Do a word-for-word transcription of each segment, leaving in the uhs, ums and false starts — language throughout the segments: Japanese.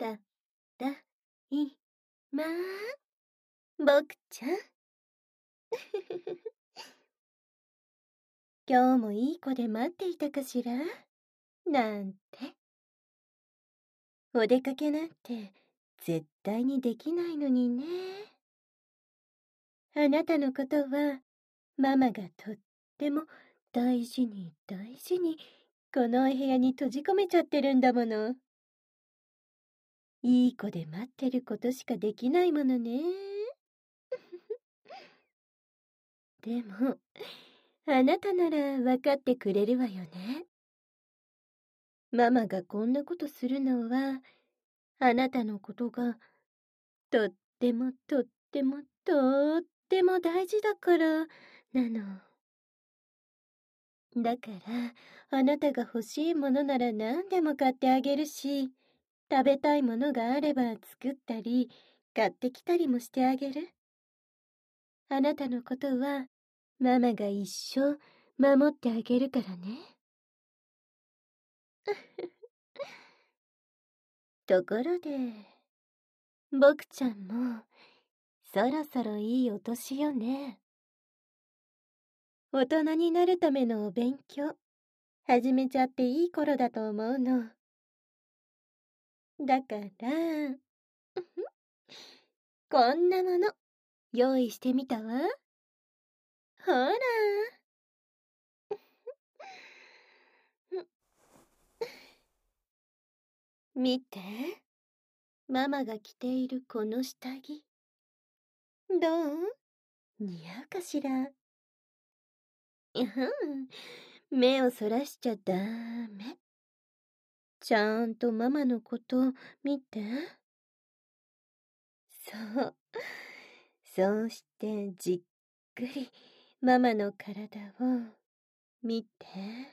た、だ、い、ま、ぼくちゃん。今日もいい子で待っていたかしらなんて。お出かけなんて絶対にできないのにね。あなたのことはママがとっても大事に大事にこのお部屋に閉じ込めちゃってるんだもの。いい子で待ってることしかできないものね。でも、あなたなら分かってくれるわよね。ママがこんなことするのは、あなたのことがとってもとってもとっても大事だからなの。だから、あなたが欲しいものなら何でも買ってあげるし、食べたいものがあれば作ったり、買ってきたりもしてあげる。あなたのことは、ママが一生守ってあげるからね。ところで、ボクちゃんも、そろそろいいお年よね。大人になるためのお勉強、始めちゃっていい頃だと思うの。だから、こんなもの、用意してみたわ。ほら。見て。ママが着ているこの下着。どう？似合うかしら？うん、目をそらしちゃダメ。ちゃんとママのこと見て。そう。そうしてじっくりママの体を見て。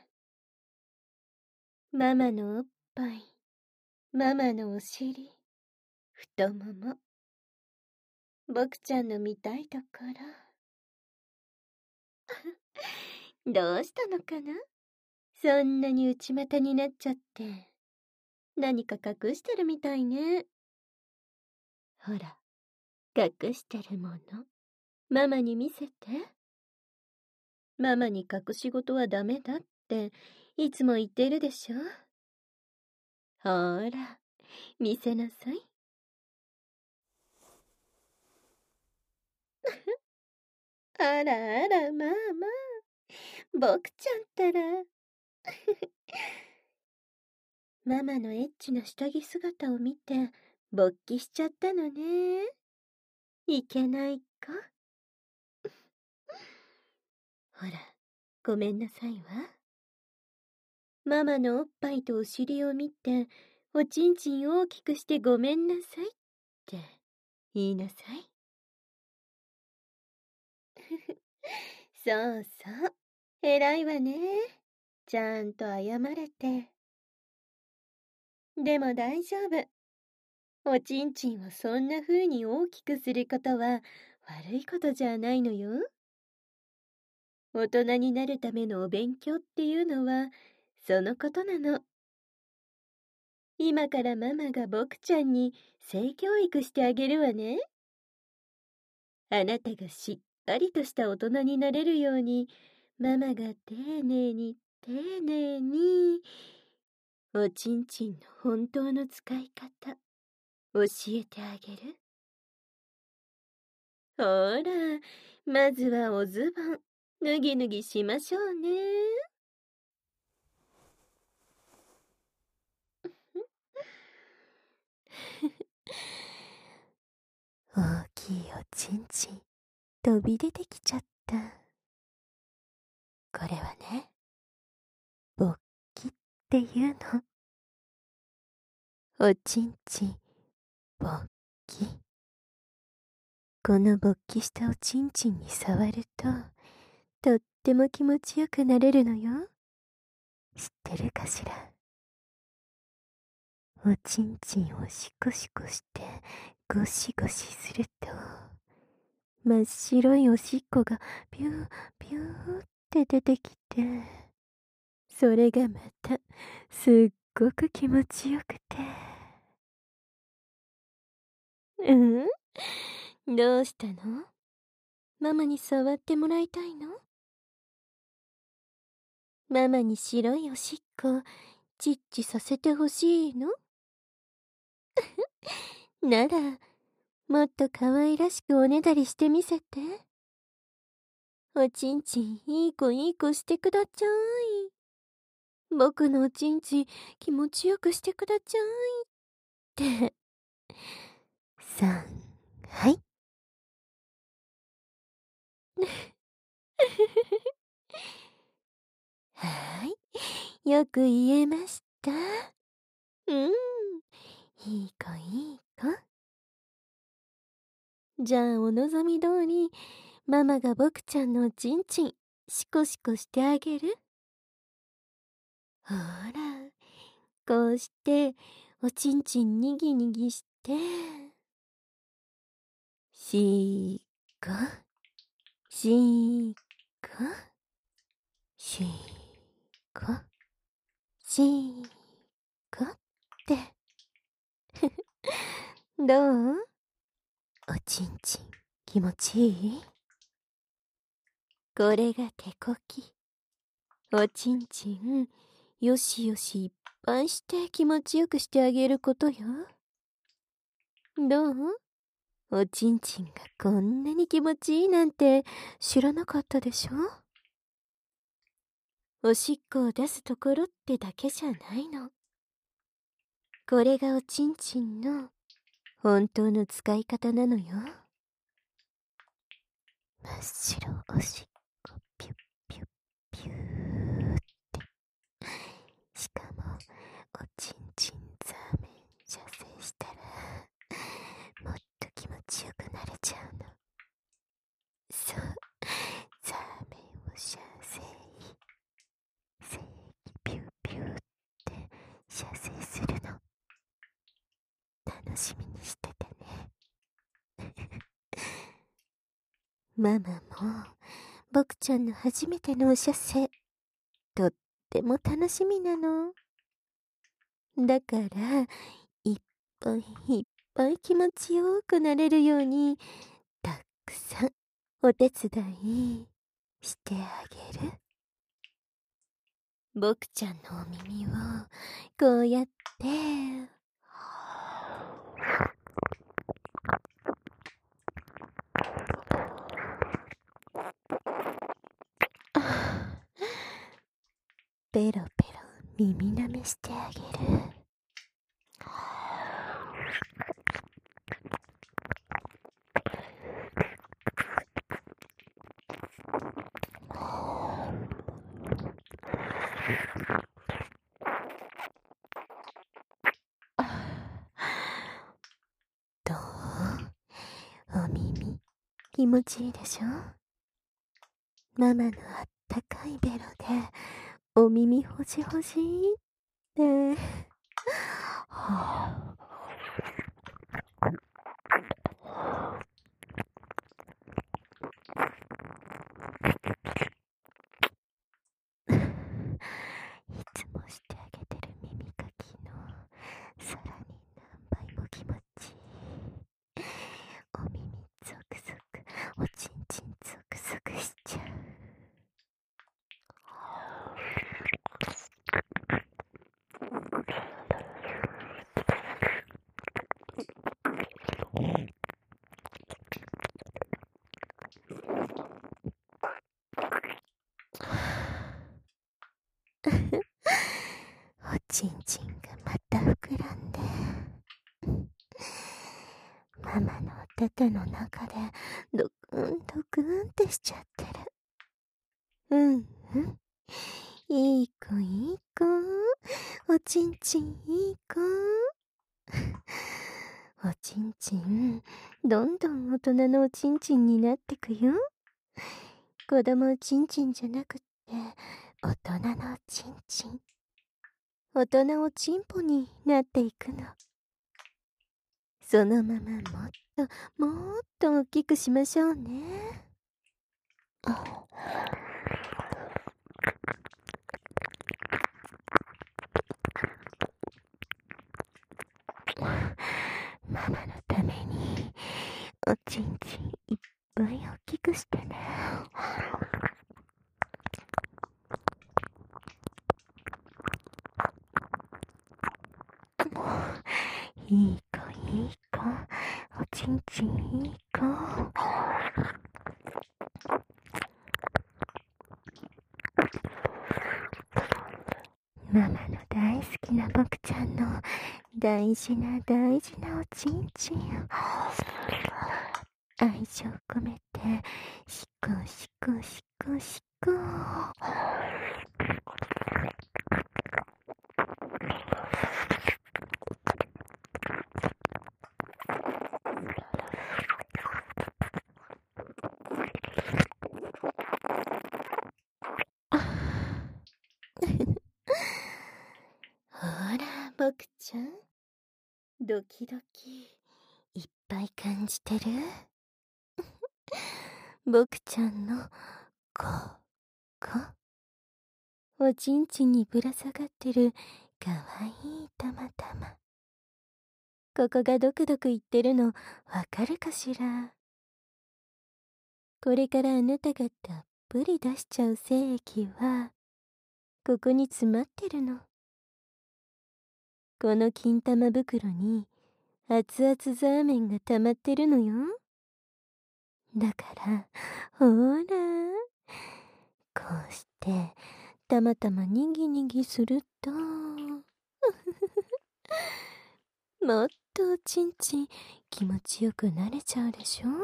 ママのおっぱい、ママのお尻、太もも。僕ちゃんの見たいところ。どうしたのかな？そんなに内股になっちゃって。何か隠してるみたいね。ほら、隠してるもの。ママに見せて。ママに隠し事はダメだっていつも言ってるでしょ。ほら、見せなさい。あらあら、まあまあ。僕ちゃんったら。ママのエッチな下着姿を見て、勃起しちゃったのね。いけないか。ほら、ごめんなさいわ。ママのおっぱいとお尻を見て、おちんちん大きくしてごめんなさいって言いなさい。そうそう。偉いわね。ちゃんと謝れて。でも大丈夫。おちんちんをそんな風に大きくすることは悪いことじゃないのよ。大人になるためのお勉強っていうのはそのことなの。今からママが僕ちゃんに性教育してあげるわね。あなたがしっかりとした大人になれるように、ママが丁寧に丁寧に、おちんちんの本当の使い方、教えてあげる。ほら、まずはおズボン、脱ぎ脱ぎしましょうね。大きいおちんちん、飛び出てきちゃった。これはね、勃起っていうの。おちんちん、勃起。この勃起したおちんちんに触ると、とっても気持ちよくなれるのよ。知ってるかしら？おちんちんをシコシコしてゴシゴシすると、真っ白いおしっこがピューピューって出てきて、それがまたすっごく気持ちよくて。 うん？どうしたの？ママに触ってもらいたいの？ママに白いおしっこ、チッチさせてほしいの？なら、もっと可愛らしくおねだりしてみせて。おちんちん、いい子いい子してくだちゃい。僕のおちんちん、気持ちよくしてくだちゃい。って。さん、はい。はい。よく言えました。うん。いい子いい子。じゃあお望み通り、ママが僕ちゃんのおちんちん、シコシコしてあげる。ほら、こうして、おちんちんにぎにぎして、しーこ、しーこ、しーこ、しーこって。どう？おちんちん気持ちいい？これが手こき。おちんちん、よしよしいっぱいして気持ちよくしてあげることよ。どう？おちんちんがこんなに気持ちいいなんて知らなかったでしょ？おしっこを出すところってだけじゃないの。これがおちんちんの本当の使い方なのよ。真っ白おしっこピュッピュッピューって。しかもおちんちんザーメン射精したらもっと気持ちよくなれちゃうの。そう、ザーメンを射精、精液ピューピューって射精するの。楽しみにしててね。ママも僕ちゃんの初めてのお射精、とっても楽しみなの。だからいっぱいいっぱい気持ちよくなれるようにたくさんお手伝いしてあげる。僕ちゃんのお耳をこうやってペロペロ耳舐めしてあげる。どう？お耳気持ちいいでしょ？ママのあったかいベロでお耳ほじほじってはあいつもしてあげてる耳かきのさらに何倍も気持ちいい。お耳ゾクゾク、おちんちんゾクゾクしちゃう。おちんちんがまた膨らんで、ママのお手手の中でドクンドクンってしちゃってる。うんうん。いい子いい子。おちんちんいい子。おちんちん、どんどん大人のおちんちんになってくよ。子供おちんちんじゃなくって大人のおちんちん。大人おちんぽになっていくの。そのままもっともっと大きくしましょうね。ママのためにおちんちんいっぱい大きくしてね。いい子いい子、おちんちんいい子。ママの大好きな僕ちゃんの大事な大事なおちんちん。愛情込めてしこしこしこしこ。ほら僕ちゃん、ドキドキいっぱい感じてる？僕ちゃんのここおちんちんにぶら下がってるかわいいたまたま。ここがドクドクいってるのわかるかしら？これからあなたがたっぷり出しちゃう精液はここに詰まってるの。この金玉袋に熱々ザーメンが溜まってるのよ。だからほら、こうしてたまたまにぎにぎするともっとおちんちん気持ちよくなれちゃうでしょ。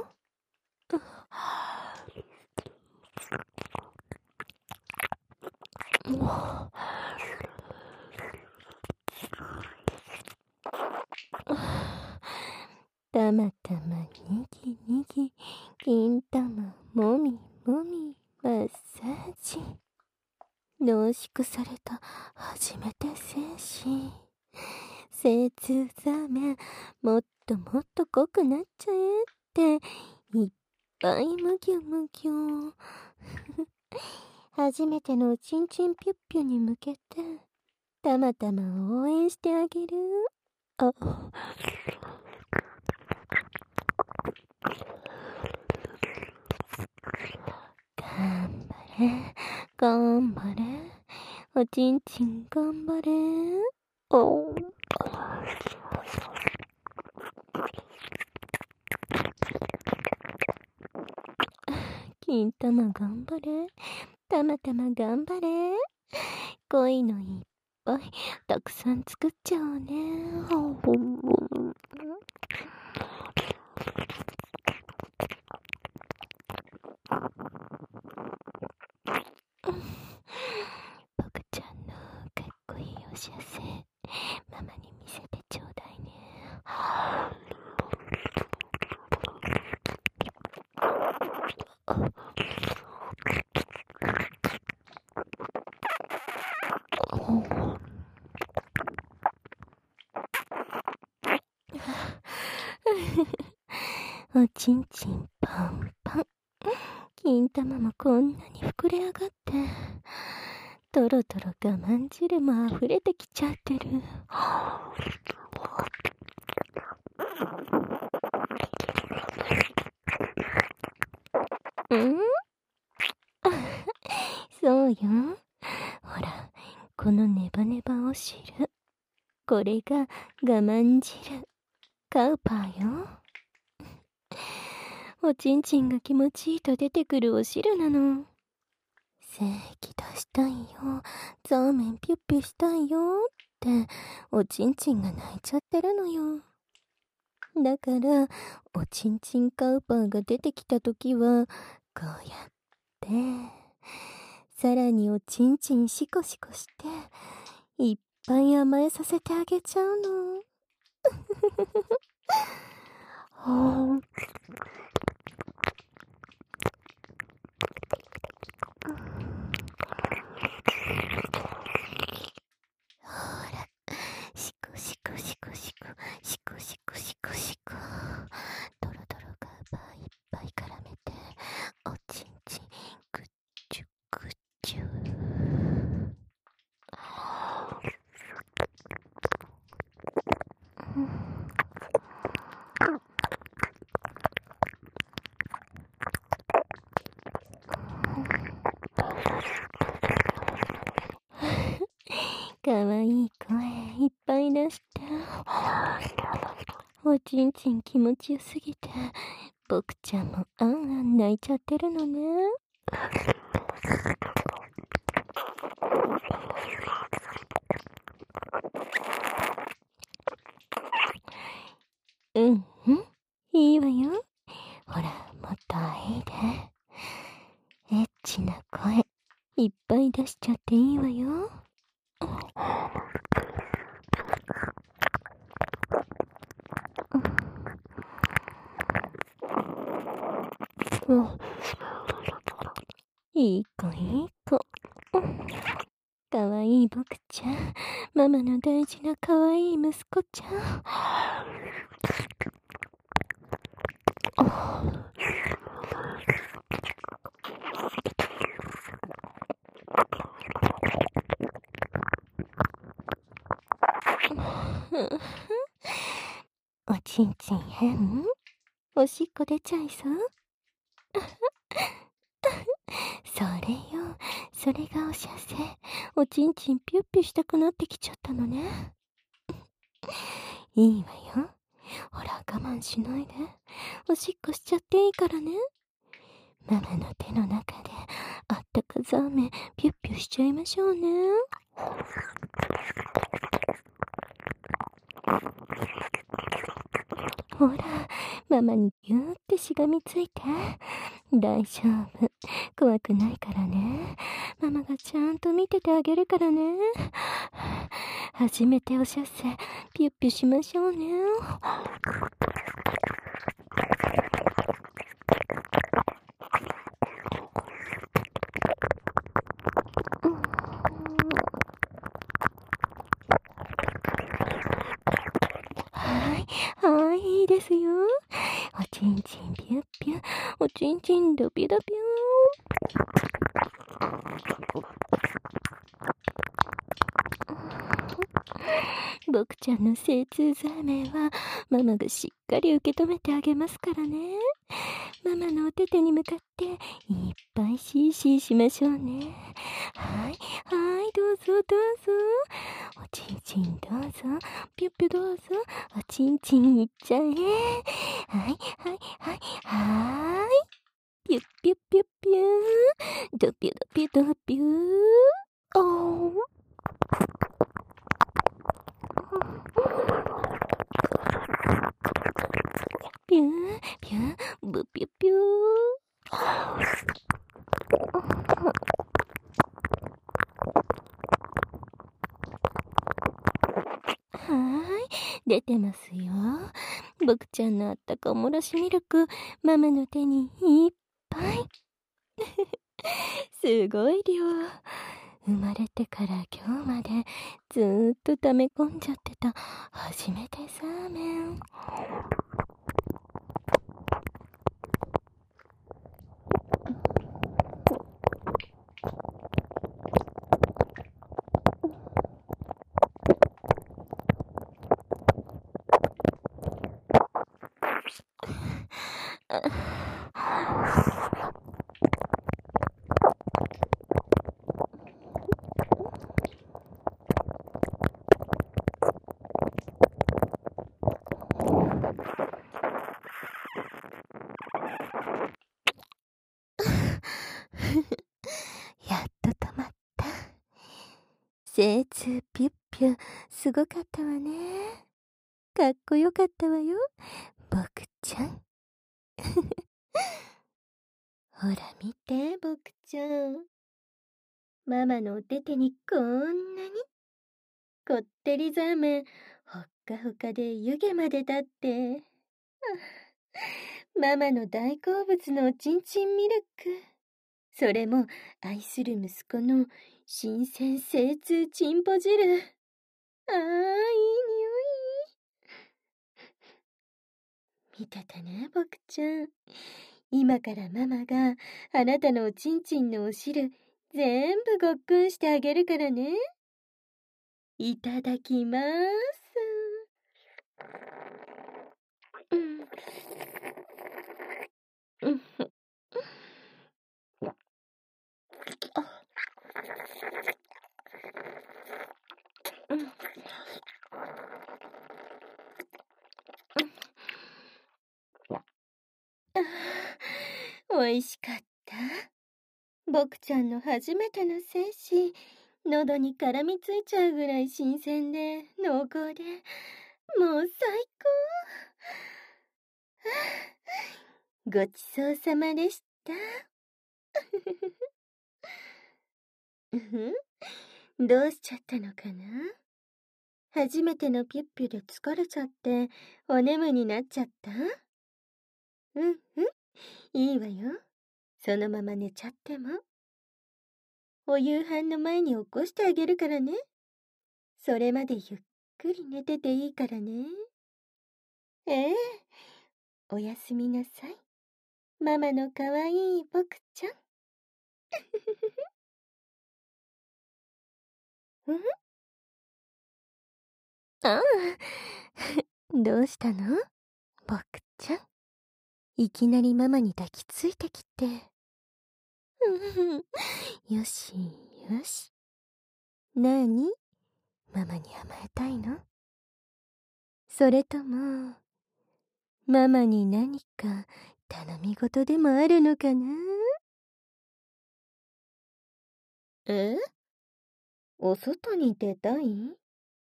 たまたまにぎにぎ、金玉もみもみマッサージ。濃縮された初めて精子。精通ザーメンもっともっと濃くなっちゃえっていっぱいむぎゅむぎゅ。初めてのおちんちんぴゅっぴゅに向けてたまたま応援してあげる。あ頑張れ頑張れ、おちんちん頑張れ。お金玉頑張れ、たまたま頑張れ。恋のいっぱいたくさん作っちゃおうね。僕ちゃんのかっこいいお知らせママに見せてちょうだいね。おちんちんパンパン、金玉もこんなに膨れ上がって、とろとろ我慢汁も溢れてきちゃってる。んそうよ。ほら、このネバネバお汁、これが我慢汁、カウパーよ。おちんちんが気持ちいいと出てくるお汁なの。精液出したいよ、ザーメンピュッピュしたいよっておちんちんが泣いちゃってるのよ。だからおちんちんカウパーが出てきたときはこうやってさらにおちんちんシコシコしていっぱい甘えさせてあげちゃうの。ほら、シコシコシコシコシコシコシコシコ、ドロドロガーバーいっぱい絡めておちんちんグッチュグッチュ。 かわいい声いっぱい出して。おちんちん気持ちよすぎて、僕ちゃんもあんあん泣いちゃってるのね。うん、うん、いいわよ。ほら、もっといいで。エッチな声、いっぱい出しちゃっていいわよ。うん、いい子いい子。かわいい僕ちゃん、ママの大事なかわいい息子ちゃん。おちんちん変？おしっこ出ちゃいそう？それよ、それがおしゃせ。おちんちんピュッピュしたくなってきちゃったのね。いいわよ。ほら、我慢しないで。おしっこしちゃっていいからね。ママの手の中であったかザーメンピュッピュしちゃいましょうね。ほら、ママにぎゅーってしがみついて。大丈夫。怖くないからね。ママがちゃんと見ててあげるからね。初めておしゃせ、ピュッピュしましょうね。はい、はい、いいですよ。おちんちんピュッピュ、おちんちんドピドピュー。僕ちゃんの精通ザーメンはママがしっかり受け止めてあげますからね。ママのお手手に向かっていっぱいシーシーしましょうね。はい、はい、どうぞどうぞ。おちんちんどうぞ。ピュッピュどうぞ。おちんちんいっちゃえ。はい、はい、はい、はーい。ピュッピュッピュッピュー。ドピュドピュドピュー。おー。ピュー、ピュー、ブピュピュー。はーい、出てますよ。僕ちゃんのあったかおもらしミルク、ママの手にいっぱい。すごい量。生まれてから今日までずーっと溜め込んじゃってた初めてザーメン。やっと止まった。精通ピュッピュ、すごかったわね。かっこよかったわよ、僕ちゃん。ほら見て、僕ちゃん。ママのお手手にこんなに。こってりザーメン、ほっかほかで湯気まで立って。ママの大好物のおちんちんミルク。それも愛する息子の新鮮精通チンポ汁。ああ、いい匂い。見ててね、僕ちゃん。今からママがあなたのおちんちんのお汁全部ごっくんしてあげるからね。いただきます。うん。うん。あ。 ああ、おいしかった。僕ちゃんの初めての精子、喉に絡みついちゃうぐらい新鮮で濃厚で、もう最高。ごちそうさまでした。うふん、どうしちゃったのかな？初めてのピュッピュで疲れちゃってお眠になっちゃった？うんうん、いいわよ。そのまま寝ちゃっても。お夕飯の前に起こしてあげるからね。それまでゆっくり寝てていいからね。ええ、おやすみなさい。ママのかわいい僕ちゃん。うん？ああ、どうしたの？僕ちゃん。いきなりママに抱きついてきて。うん、よしよし。なあに？ママに甘えたいの？それとも、ママに何か頼み事でもあるのかな？え？お外に出たい？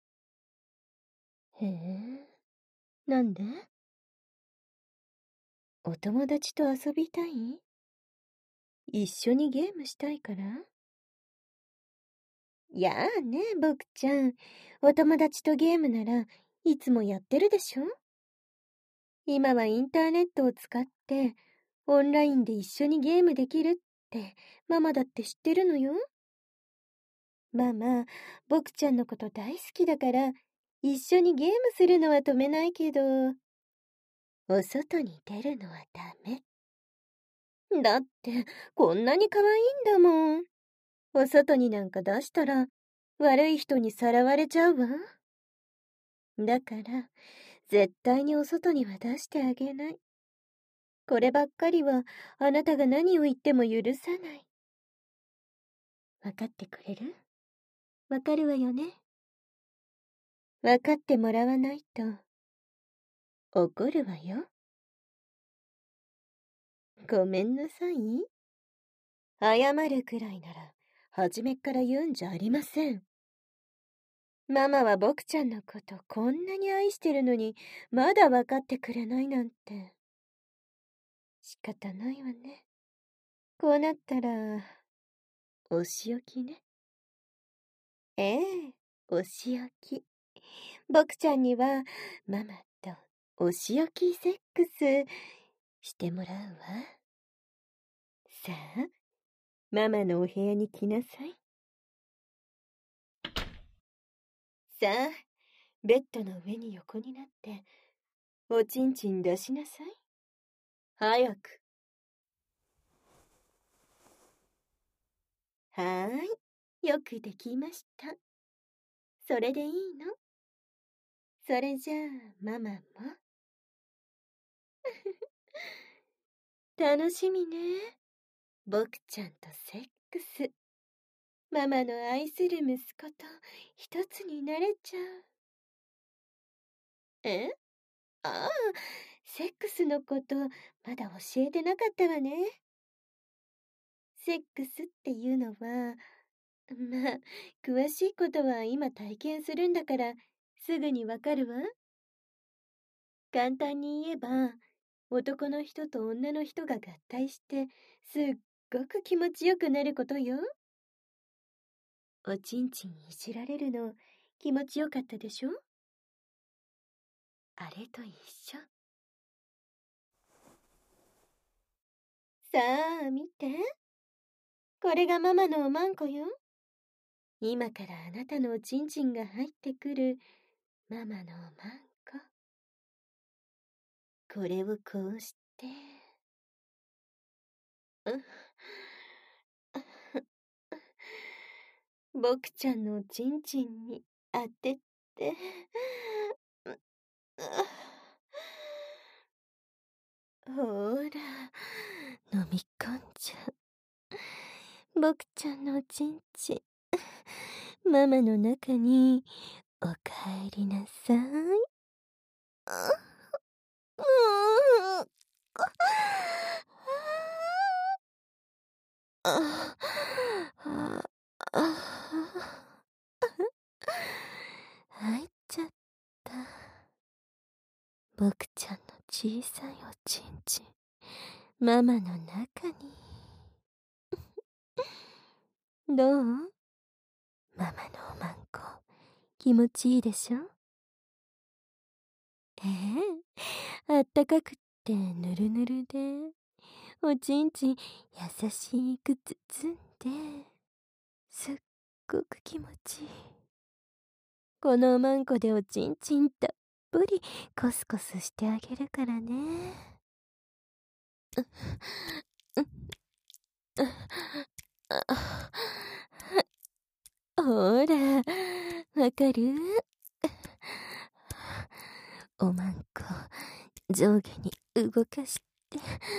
へえ、なんで？お友達と遊びたい？一緒にゲームしたいから？やあね、僕ちゃん。お友達とゲームならいつもやってるでしょ？今はインターネットを使ってオンラインで一緒にゲームできるってママだって知ってるのよ。ママ、僕ちゃんのこと大好きだから一緒にゲームするのは止めないけど、お外に出るのはダメ。だってこんなに可愛いんだもん。お外になんか出したら悪い人にさらわれちゃうわ。だから絶対にお外には出してあげない。こればっかりはあなたが何を言っても許さない。わかってくれる？わかるわよね？わかってもらわないと怒るわよ。ごめんなさい。謝るくらいなら初めっから言うんじゃありません。ママは僕ちゃんのことこんなに愛してるのにまだわかってくれないなんて。仕方ないわね。こうなったらお仕置きね。ええ、お仕置き。僕ちゃんにはママとお仕置きセックスしてもらうわ。さあ、ママのお部屋に来なさい。さあ、ベッドの上に横になっておちんちん出しなさい。早く。はーい、よくできました。それでいいの？それじゃあママも楽しみね。僕ちゃんとセックス。ママの愛する息子と一つになれちゃう。え？ああ、セックスのことまだ教えてなかったわね。セックスっていうのは、まあ、詳しいことは今体験するんだからすぐにわかるわ。簡単に言えば、男の人と女の人が合体してすっごく気持ちよくなることよ。おちんちんいじられるの気持ちよかったでしょ？あれと一緒。さあ見て、これがママのおまんこよ。今からあなたのおちんちんが入ってくるママのおまんこ。これをこうしてう僕ちゃんのおちんちんに当ててほら飲み込んじゃう。僕ちゃんのおちんちんママの中におかえりなさい。うんあ、あ、あ、入っちゃった。僕ちゃんの小さいおちんちん、ママの中に。どう？ママのおまんこ、気持ちいいでしょ？ええ、あったかくってぬるぬるで、おちんちん優しく包んで、すっごく気持ちいい。このおまんこでおちんちんたっぷりコスコスしてあげるからね。ほら、わかる？おまんこ、上下に動かして、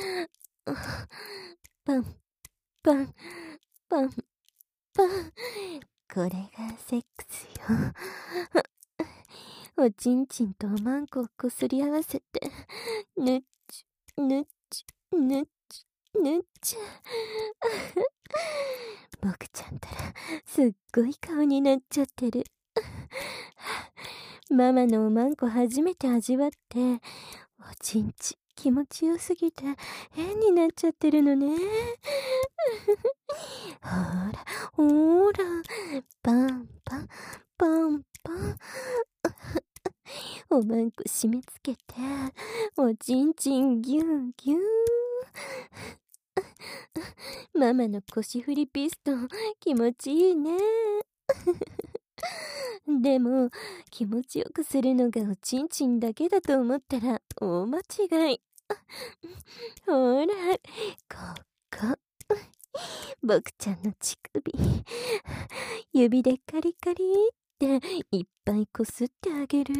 パン、パン、パン、パン。これがセックスよ。おちんちんとおまんこをこすり合わせて、ぬっちゅ、ぬっちゅ、ぬっちゅ、ぬっちゅ。僕ちゃんたら、すっごい顔になっちゃってる。ママのおまんこ初めて味わって、おちんち気持ちよすぎて変になっちゃってるのね。ほら、ほら、パンパン、パンパン。おまんこ締め付けて、おちんちんぎゅうぎゅう。ママの腰振りピストン、気持ちいいね。でも、気持ちよくするのがおちんちんだけだと思ったら大間違い。ほら、ここ。僕ちゃんの乳首。指でカリカリっていっぱいこすってあげる。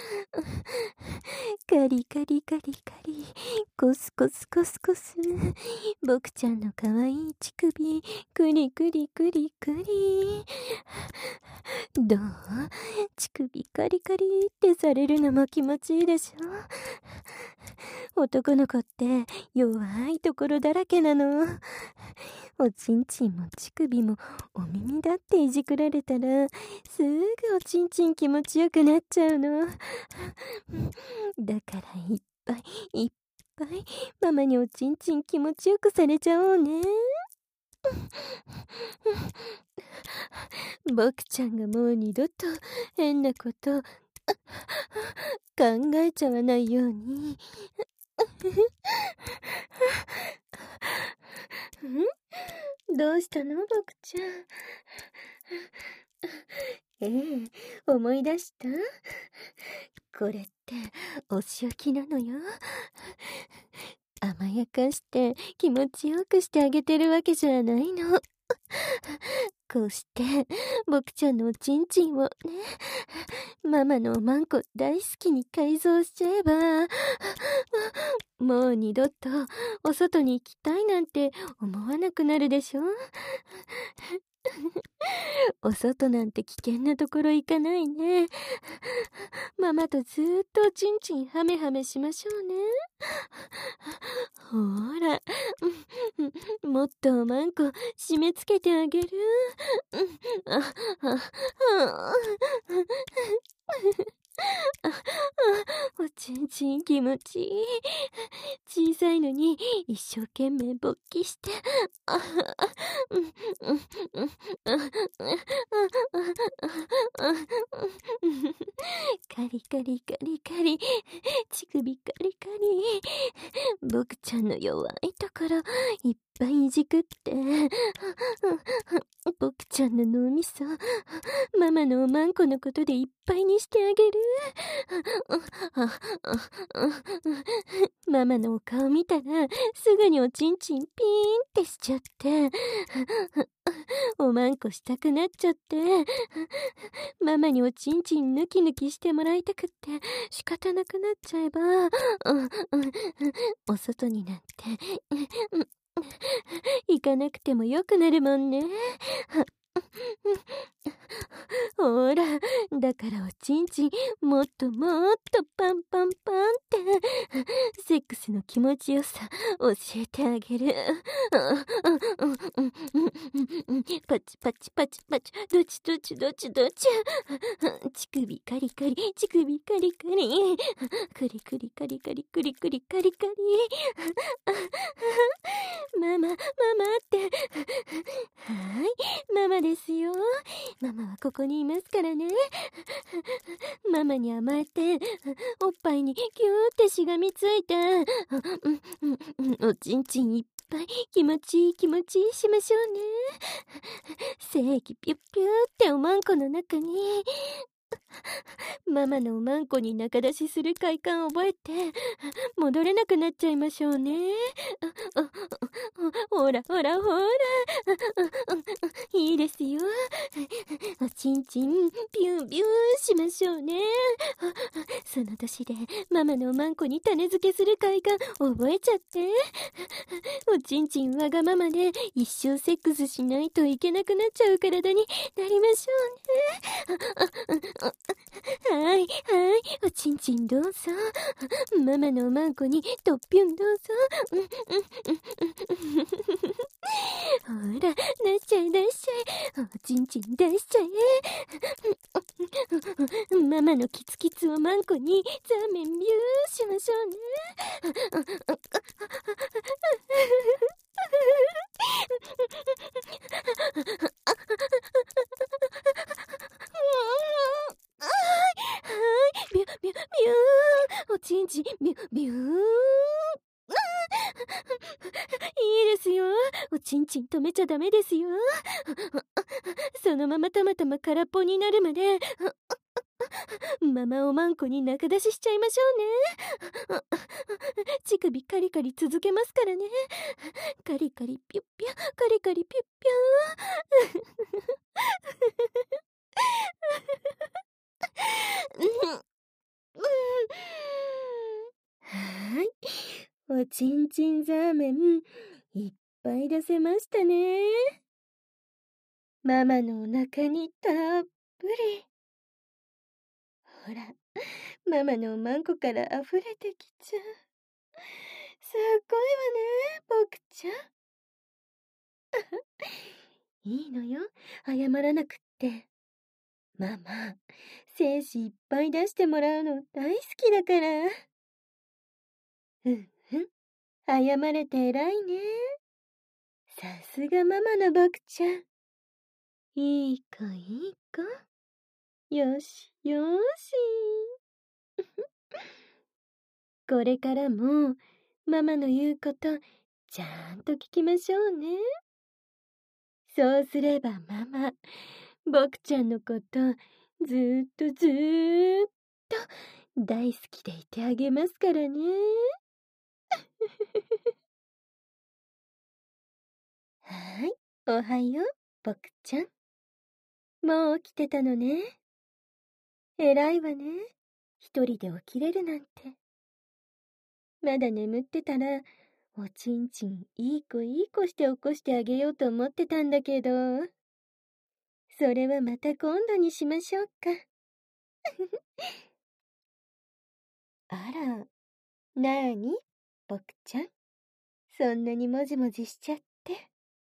カリカリカリカリ、コスコスコスコス。僕ちゃんのかわいい乳首、クリクリクリクリ。どう？乳首カリカリってされるのも気持ちいいでしょ？男の子って弱いところだらけなの。おちんちんも乳首もお耳だっていじくられたらすぐおちんちん気持ちよくなっちゃうの。だからいっぱいいっぱいママにおちんちん気持ちよくされちゃおうね。僕ちゃんがもう二度と変なこと考えちゃわないように。ん？どうしたの僕ちゃん。ええ、思い出した？これってお仕置きなのよ。甘やかして気持ちよくしてあげてるわけじゃないの。こうして僕ちゃんのおちんちんをね、ママのおまんこ大好きに改造しちゃえば、もう二度とお外に行きたいなんて思わなくなるでしょ。お外なんて危険なところ行かないね。ママとずーっとおちんちんハメハメしましょうね。ほーら、もっとおまんこ締め付けてあげる。あ、あ、あ、おちんちん気持ちいい。小さいのに一生懸命勃起して、カリカリカリカリ、乳首カリカリ。僕ちゃんの弱いところいっぱいいじくって、僕ちゃんの脳みそママのおまんこのことでいっぱいにしてあげる。ママのお顔見たらすぐにおちんちんピーンってしちゃって、おまんこしたくなっちゃって、ママにおちんちんヌキヌキしてもらいたくって仕方なくなっちゃえば、お外になんて行かなくてもよくなるもんね。ほら、だからおちんちんもっともっとパンパンパンってセックスの気持ちよさ教えてあげる。パチパチパチパチ、どっちどっちどっちどっち。乳首カリカリ、乳首カリカリ、クリクリカリカリクリクリカリカリ。ママママって。はい、ママですよ。ママはここにいますからね。ママに甘えて、おっぱいにキューってしがみついて、おちんちんいっぱい気持ちいい気持ちいいしましょうね。精液ピュッピューっておまんこの中に、ママのおまんこに中出しする快感を覚えて戻れなくなっちゃいましょうね。ほらほらほら、いいですよ。おちんちんビュービューしましょうね。その年でママのおまんこに種付けする快感覚えちゃって、おちんちんわがままで一生セックスしないといけなくなっちゃう体になりましょうね。はいはい、おちんちんどうぞ。ママのおまんこにとっぴゅんどうぞ。ほら、出しちゃえ出しちゃえ、おちんちん出しちゃえ。ママのキツキツおまんこにザーメンビューしましょうね。ビュビュビュー、おちんちんビュビュー。いいですよ。おちんちん止めちゃダメですよ。そのままたまたま空っぽになるまでママおまんこに中出ししちゃいましょうね。乳首カリカリ続けますからね。カリカリピュッピュ、カリカリピュッピュー。はい、おちんちんザーメンいっぱい出せましたね。ママのお腹にたっぷり。ほら、ママのおまんこから溢れてきちゃう。すっごいわね、ボクちゃん。いいのよ、謝らなくって。ママ、精子いっぱい出してもらうの大好きだから。うんうん、謝れて偉いね。さすがママのボクちゃん。いい子いい子。よしよし。これからもママの言うことちゃんと聞きましょうね。そうすればママ、ボクちゃんのことずーっとずーっと大好きでいてあげますからね。はい、おはよう、ボクちゃん。もう起きてたのね。偉いわね。一人で起きれるなんて。まだ眠ってたら、おちんちんいい子いい子して起こしてあげようと思ってたんだけど、それはまた今度にしましょうか。あら、なーに、ボクちゃん。そんなにもじもじしちゃって。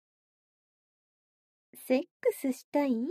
セックスしたい？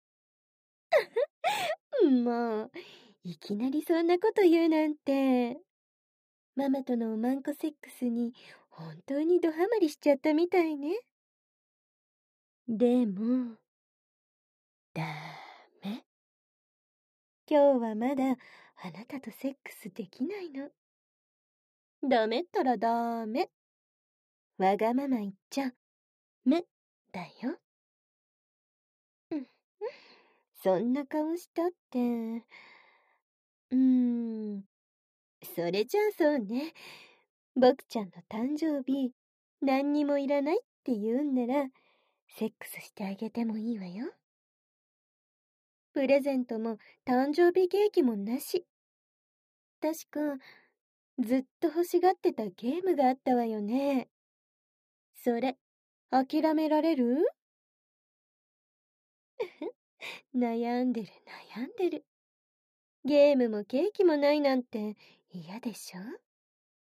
もう、いきなりそんなこと言うなんて。ママとのおまんこセックスに本当にドハマりしちゃったみたいね。でも、ダメ。今日はまだあなたとセックスできないの。ダメったらダメ。わがまま言っちゃめだよ。うん、そんな顔したって。うーん、それじゃあそうね。ボクちゃんの誕生日、何にもいらないって言うんなら、セックスしてあげてもいいわよ。プレゼントも誕生日ケーキもなし。確か、ずっと欲しがってたゲームがあったわよね。それ、諦められる？悩んでる悩んでる。ゲームもケーキもないなんて嫌でしょ？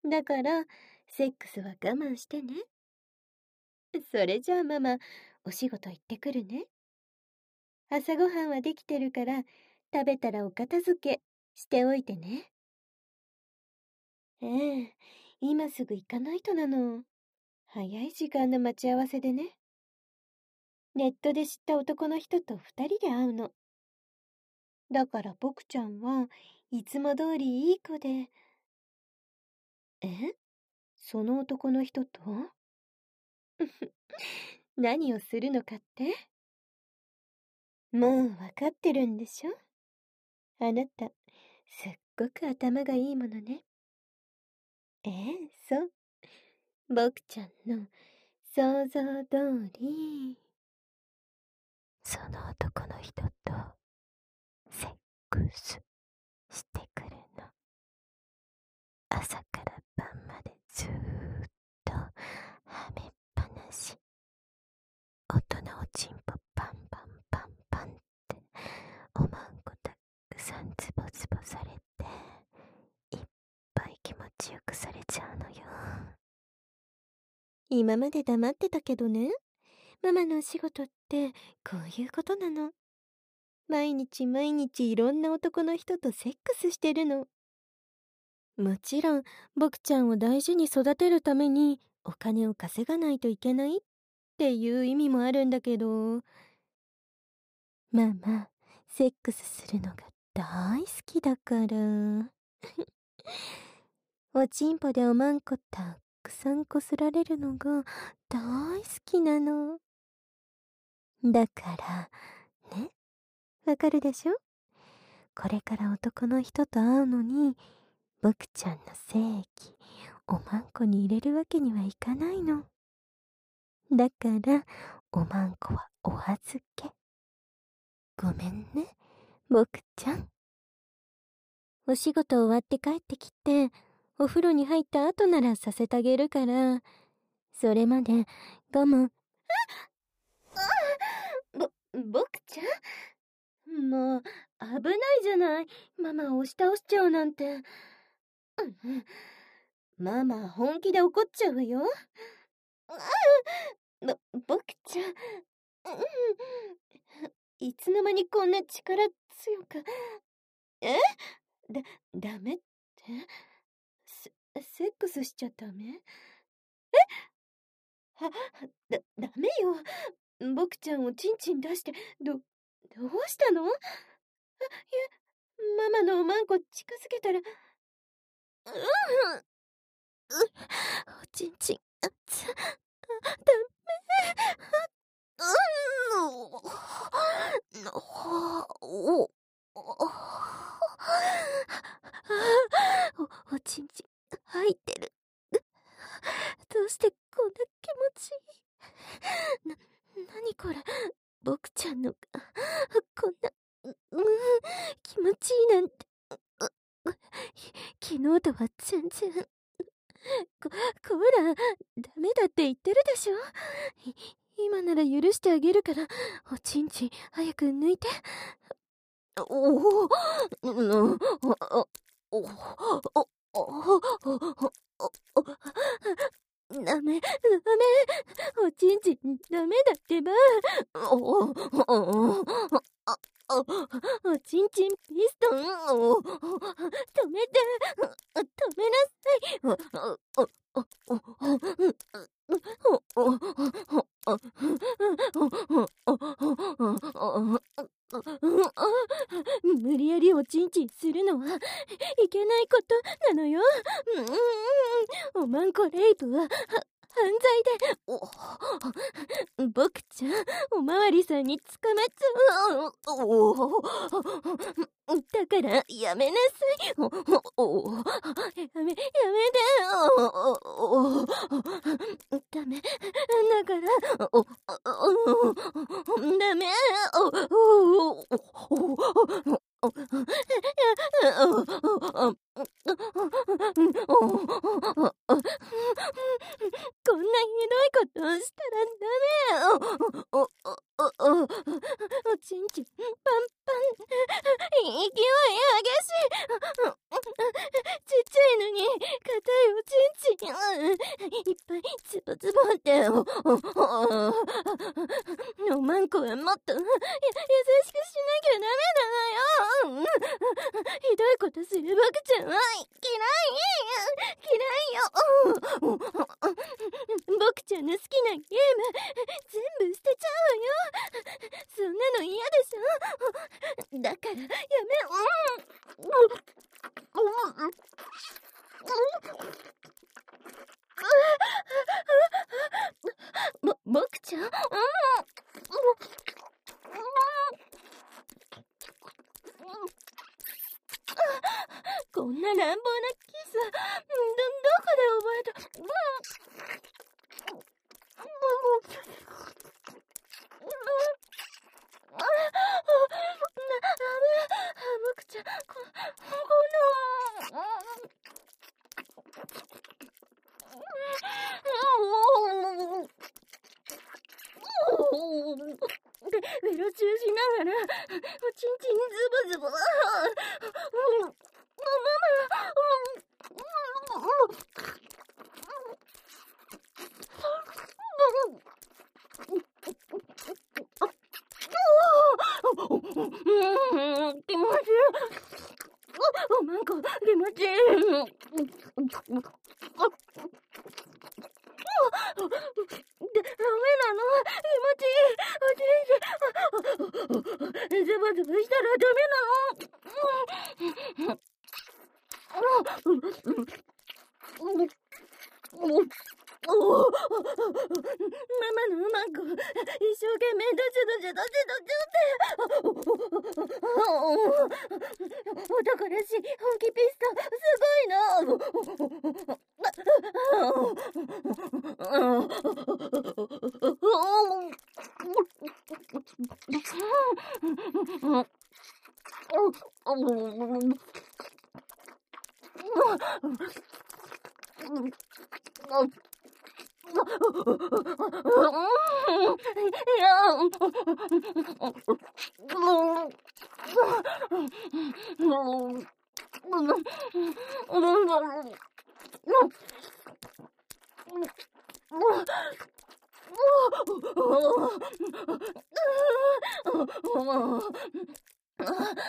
だから、セックスは我慢してね。それじゃあママ、お仕事行ってくるね。朝ごはんはできてるから、食べたらお片付けしておいてね。ええ、今すぐ行かないとなの。早い時間の待ち合わせでね。ネットで知った男の人と二人で会うの。だから僕ちゃんはいつも通りいい子で。え？その男の人と何をするのかって？もうわかってるんでしょ？あなた、すっごく頭がいいものね。ええ、そう。僕ちゃんの想像通り。その男の人とセックスしてくるの。朝から晩までずーっとはめっぱなし。大人おちんぽパンパンパンパンっておまんこたくさんズボズボされて、いっぱい気持ちよくされちゃうのよ。今まで黙ってたけどね、ママのお仕事ってこういうことなの。毎日毎日いろんな男の人とセックスしてるの。もちろん僕ちゃんを大事に育てるためにお金を稼がないといけないっていう意味もあるんだけど、ママセックスするのが大好きだからおちんぽでおまんこたくさんこすられるのが大好きなの。だからね、わかるでしょ？これから男の人と会うのに、僕ちゃんの精液おまんこに入れるわけにはいかないの。だからおまんこはお預け。ごめんね、僕ちゃん。お仕事終わって帰ってきて、お風呂に入った後ならさせてあげるから、それまで我慢。ぼ、僕ちゃん？もう、危ないじゃない。ママを押し倒しちゃうなんて。ママ、本気で怒っちゃうよ。ぼ、僕ちゃん。いつの間にこんな力強く。え？だ、ダメって？セ、セックスしちゃダメ？え？は、だ、ダメよ。僕ちゃんをチンチン出して、ど、どうしたの？あ、いや、ママのおまんこ近づけたら、う、う、おちんちん、あつ、ダメ、うん、お、お、お、おちんちん、入ってる。どうしてこんな気持ちいい？な、なにこれ？僕ちゃんのが、こんな、うん、気持ちいいなんて、昨日とは全然、こ、こら、ダメだって言ってるでしょ？今なら許してあげるから、おちんちん早く抜いて。おお、お、お、お、お、お、ダメ、ダメ、おちんちんダメだってば。お、お、お、おちんちんピストン、お、止めて、止めなさい。お、お、お、お、お、無理やりおちんちんするのはいけないことなのよ。おまんこレイプは犯罪で、お、僕ちゃん、おまわりさんに捕まっちゃう。お、だからやめなさい。お、お、やめ、やめて。お、お、ダメ。だから、お、ダメ。お、お、お、こんなひどいことをしたらダメ。お、お、お、お、おちんちんパンパン。勢い激しい。ちっちゃいいのに、硬いおちんちん。いっぱいズボズボって。おまんこはもっとや優しくしなきゃダメなのよ。ひどいことする僕ちゃんは嫌い嫌いよ。僕ちゃんの好きなゲーム全部捨てちゃうわよ。そんなの嫌でしょ。だからやめ。ぼ、僕ちゃん、こんな乱暴なキス、ど、どこで覚えた？僕ちゃん、こ、この、ベロチューしながら、おちんちんにズボズボ。気持ちいい。おまんこ、気持ちいい。ダメなの。気持ちいい。おちんちん。ズボズボしたらダメなの。ママのおまんこ、一生懸命どちどちどちどちって。男らしい本気ピスト、すごいの。ダメ、ママ、ママ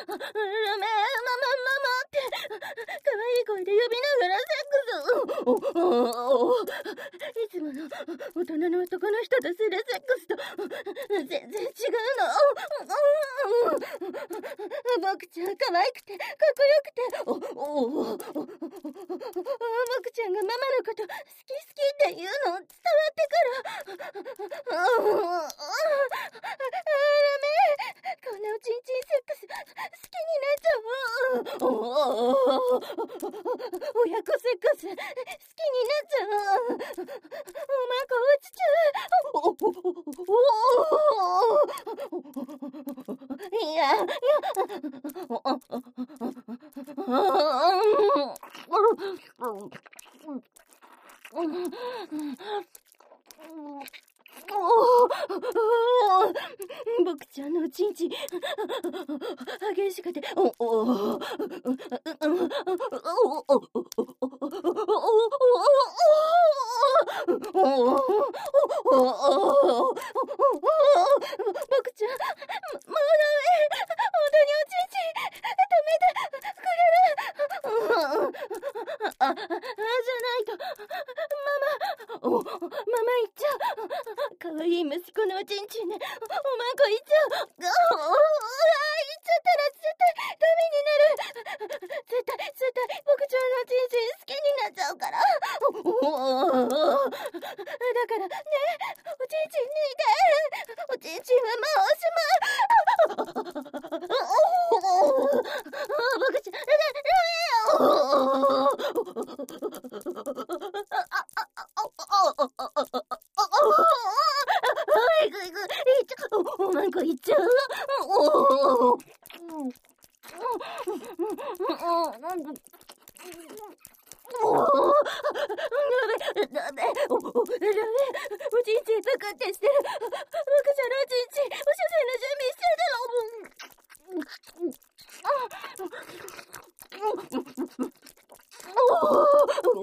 って、可愛い声で呼びながらセックス。いつもの大人の男の人とするセックスと全然違うの。僕ちゃん可愛くてかっこよくて、僕ちゃんがママのこと好き好きって言うの伝わってから。ダメ、こんなおちんちんセックス好きになっちゃう。親子セックス好きになっちゃう。おまんこ落ちちゃう。いやいや。僕ちゃんのおちんちん激しくて、おお僕ちゃん、もうダメ。本当におちんちん止めてくれる？あ、あ、じゃないとママ、お、ママ行っちゃう。かわいい息子のおちんちんでおまんこ行っちゃう。ああ、行っちゃったら絶対ダメになる。絶対絶対僕ちゃんのおちんちん好きになっちゃうから。だからね、おちんちん抜いて。おちんちんはもうおしまい。僕ちゃん、ダメ。ぐいぐい、おまんこいっちゃう。ダメ、ダメ、おちんちんぷくってしてる。僕ちゃんのおちんちん、おしゃれな準備してる。お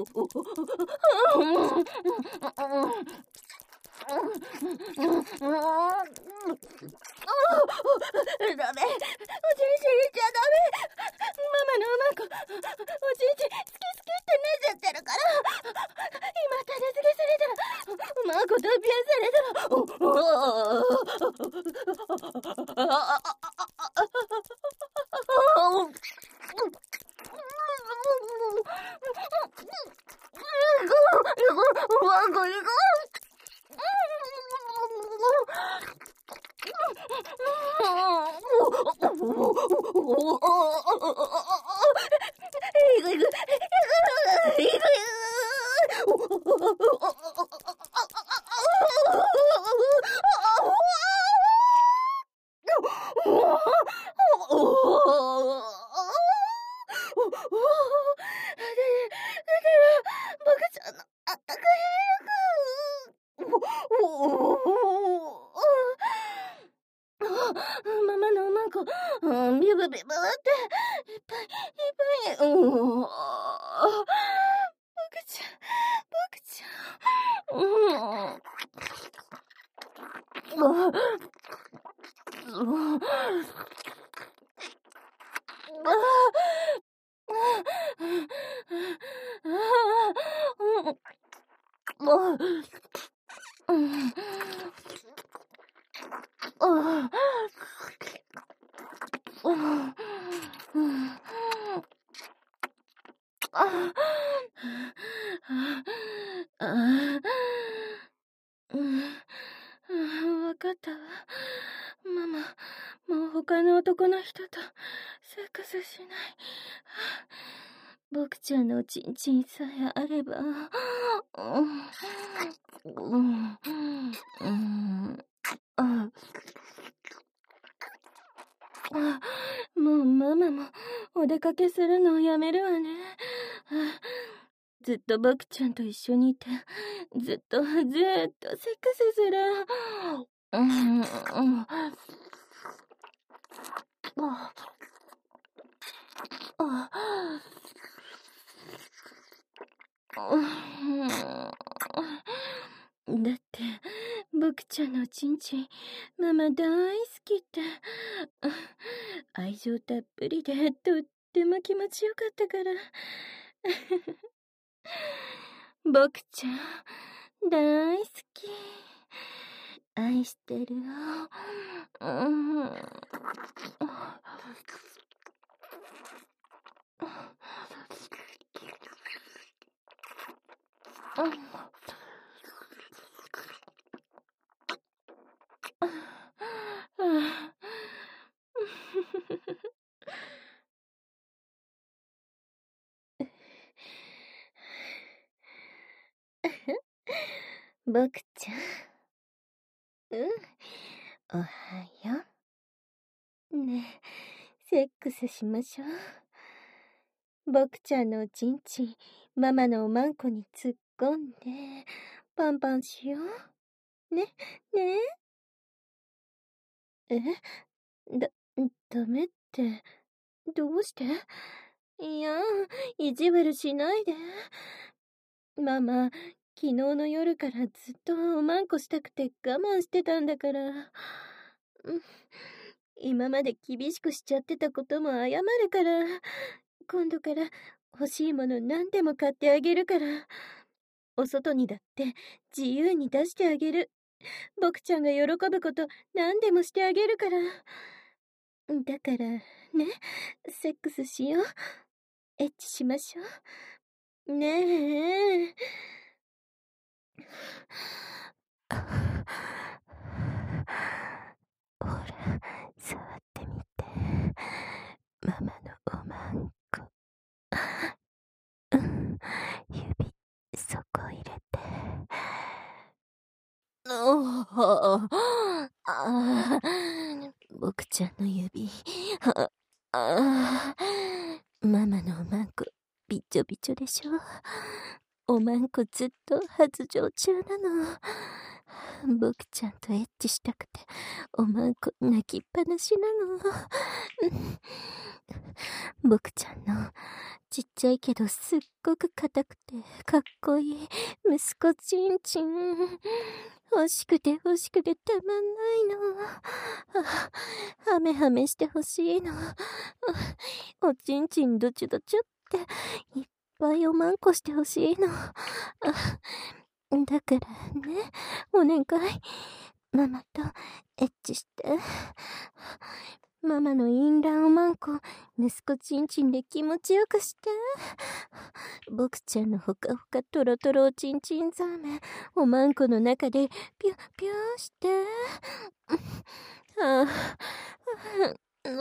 ダメ、おじいちじゃダメ。ママのおまんこ、おじいち好き好きってねじってるから。今食べ過ぎすぎたら、おまんこ脱皮されたら、ママのおまんこ、ビブビブっていっぱいいっぱい。うん、僕ちゃん、僕ちゃん、うん。わかったわ。ママ、もう他の男の人とセックスしない。僕ちゃんのおちんちんさえあれば。うん、うん、あもうママもお出かけするのをやめるわね。ずっと僕ちゃんと一緒にいて、ずっとずっとセックスする。うん、うん、あだって僕ちゃんのちんちんママ大好きって。愛情たっぷりでとっても気持ちよかったから。僕ちゃん大好き。愛してるよ。うん。僕ちゃん。うん。おはよう。ねえ、セックスしましょう。僕ちゃんのおちんちん、ママのおまんこに突っ込んで、パンパンしよう。ね、ねえ。え、だ、ダメって、どうして？いや、意地悪しないで。ママ、昨日の夜からずっとおまんこしたくて我慢してたんだから。うん、今まで厳しくしちゃってたことも謝るから。今度から欲しいもの何でも買ってあげるから。お外にだって自由に出してあげる。僕ちゃんが喜ぶこと何でもしてあげるから。だからね、セックスしよう。エッチしましょう。ねえ。ほら、触ってみて。ママのおまんこ。うん、指、そこ入れて。おああ、僕ちゃんの指。ああ、ママのおまんこ、びちょびちょでしょ。おまんこずっと発情中なの。 僕ちゃんとエッチしたくて、おまんこ泣きっぱなしなの。僕ちゃんのちっちゃいけどすっごく硬くてかっこいい息子ちんちん。欲しくて欲しくてたまんないの。はめはめしてほしいの。おちんちんどちゅどちゅっていっぱいおまんこしてほしいの。だからね、お願い。ママとエッチして。ママのインランおまんこ、息子ちんちんで気持ちよくして。僕ちゃんのほかほかトロトロおちんちんザーメン、おまんこの中でピュピューして。はぁ、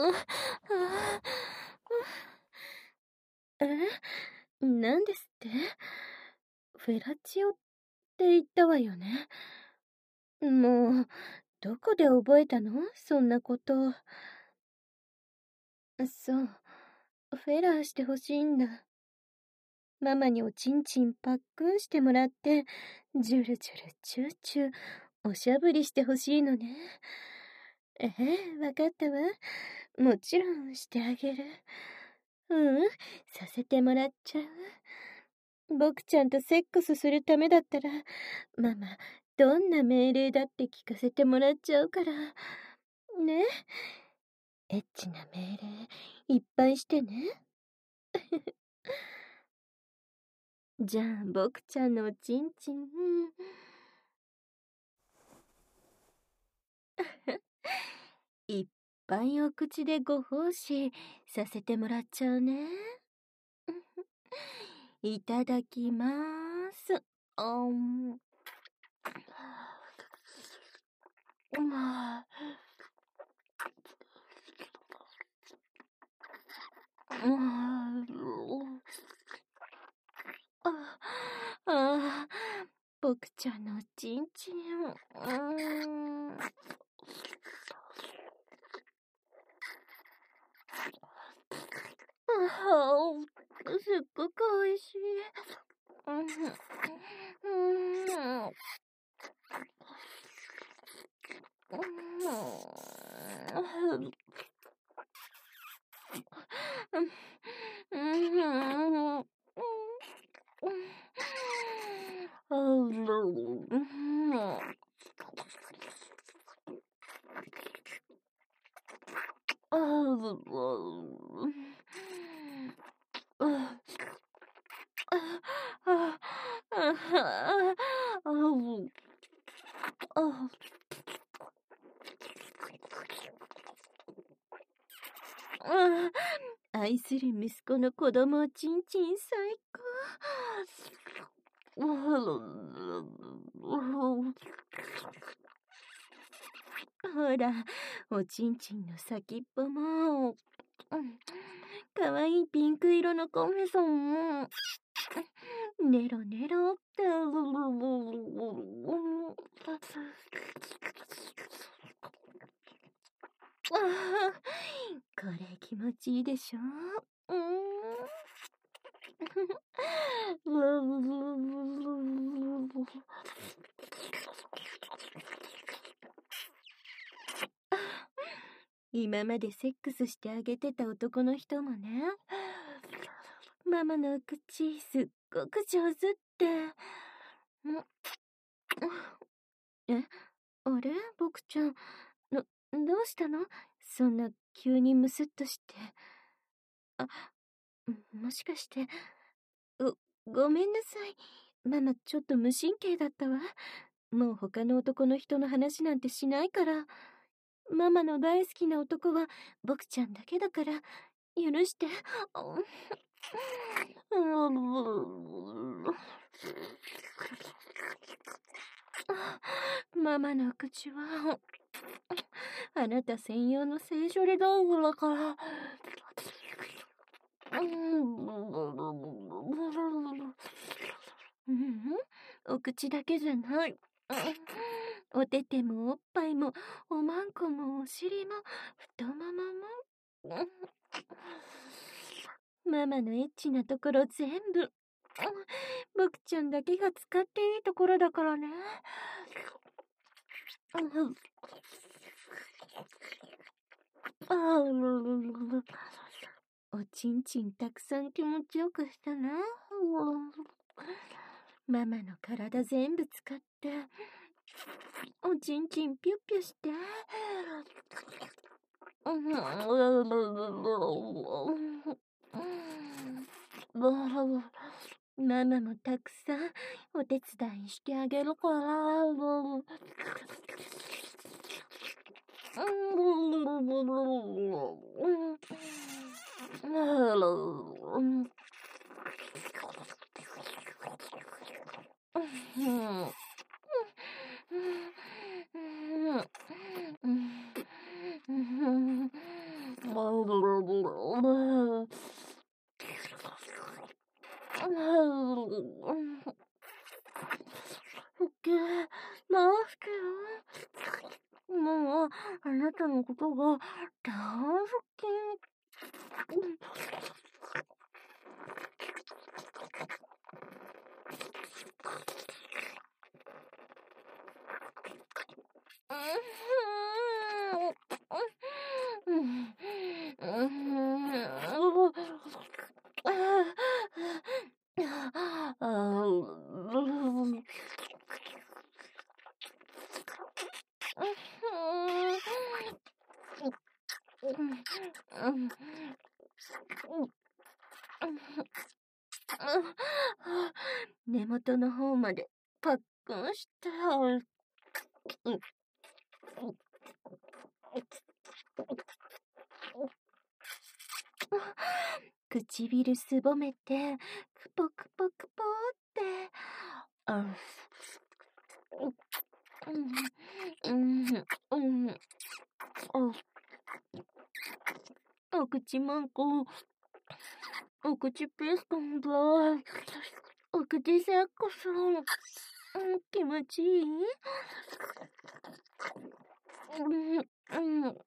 え、なんですって？フェラチオって言ったわよね。もう、どこで覚えたの？そんなこと。そう、フェラーしてほしいんだ。ママにおちんちんパックンしてもらって、ジュルジュルチューチュー、おしゃぶりしてほしいのね。ええ、わかったわ。もちろんしてあげる。うん、させてもらっちゃう。僕ちゃんとセックスするためだったら、ママ、どんな命令だって聞かせてもらっちゃうから。ね。エッチな命令、いっぱいしてね。じゃあ、僕ちゃんのおちんちん。いっぱいお口でご奉仕させてもらっちゃうね。いただきまーす。おん。まあ。ああ、僕ちゃんのおちんちん。うーん。ああ、すっごくおいしい。うん。うん。愛する息子の子供おちんちん最高。ほら、おちんちんの先っぽも、かわいいピンク色のコメソンも、ネロネロって。これ気持ちいいでしょ？うん。今までセックスしてあげてた男の人もね、ママの口すっごく上手って。え、あれ？僕ちゃん、ど、どうしたの？そんな急にムスッとして。あ、もしかして、ご、ごめんなさい。ママちょっと無神経だったわ。もう他の男の人の話なんてしないから。ママの大好きな男は僕ちゃんだけだから許して。ママの口はあなた専用の性処理道具だから。うん、お口だけじゃない。おててもおっぱいもおまんこもお尻も太ももも。ママのエッチなところ全部僕ちゃんだけが使っていいところだからね。 おちんちんたくさん気持ちよくしたな。ママの体全部使って、おちんちんピュッピュして。ママもたくさんお手伝いしてあげるから。オッケー、回してよ。もう、あなたのことが大好き。根元の方までパックンして。唇すぼめて、クポクポクポって。あうんうんうんお口マンコ、お口ペーストンだ。お口セックス、うん、気持ちいい？うんうんあ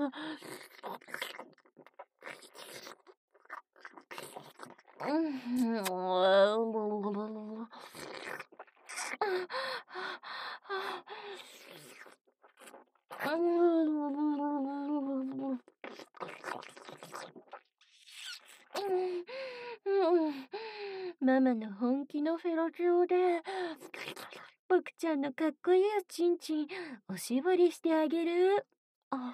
ママの本気のフェロ上で、僕ちゃんのかっこいいおちんちん、おしぼりしてあげる。あ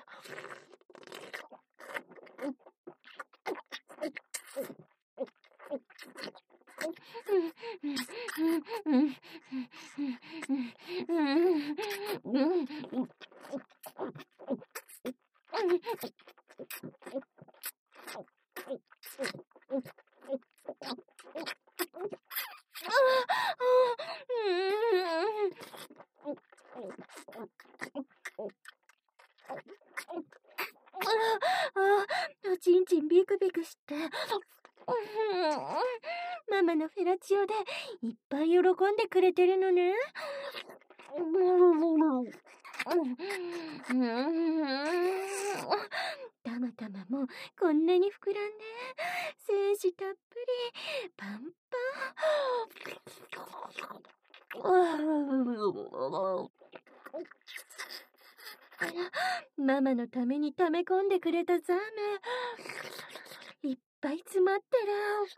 おちんちんビクビクして、ママのフェラチオでいっぱい喜んでくれてるのね。たまたまもこんなに膨らんで、精子たっぷり、パンパン。ママのために溜め込んでくれたザーメン、いっぱい詰まってる。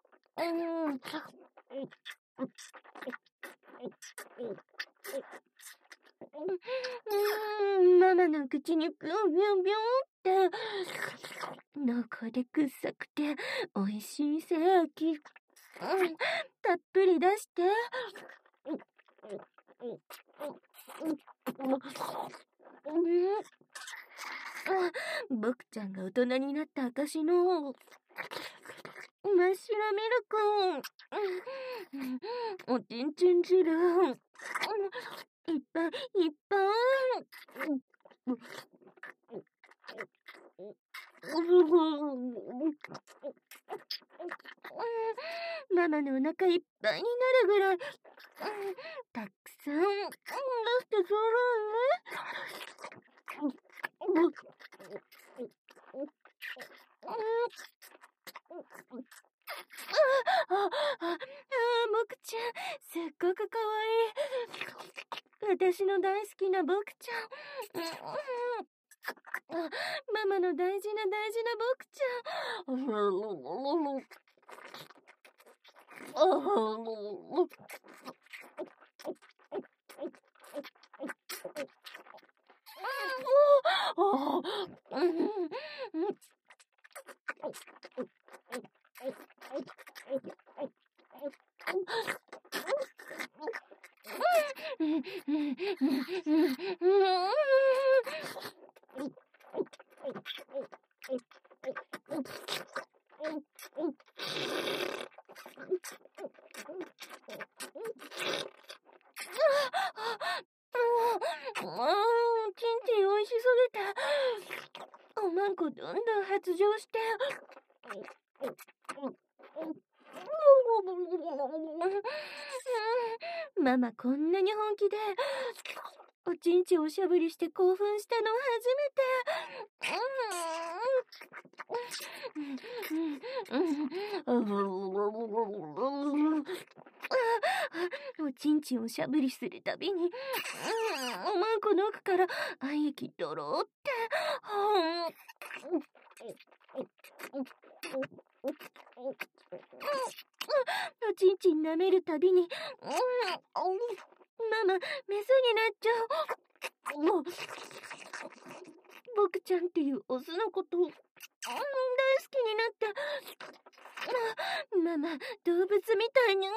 ママの口にビュンビュンビュンって濃厚で臭くておいしい精液、たっぷり出して。僕ちゃんが大人になった証の真っ白ミルク、おちんちん汁、いっぱいいっぱい。ママのお腹いっぱいになるぐらい、たくさん出してちょうだいね。ああ、ああ、もくちゃん、すっごくかわいい。 私の大好きな僕ちゃん。あ、ママの大事な大事な僕ちゃん。ちんちん美味しすぎて、おまんこどんどん発情して。ママこんなに本気でおちんちんおしゃぶりして興奮したの初めて。おちんちんおしゃぶりするたびに、おまんこの奥から愛液ドローって。おちんちん舐めるたびに、ママ、メスになっちゃう。もう、僕ちゃんっていうオスのこと大好きになった。ママ、動物みたいに。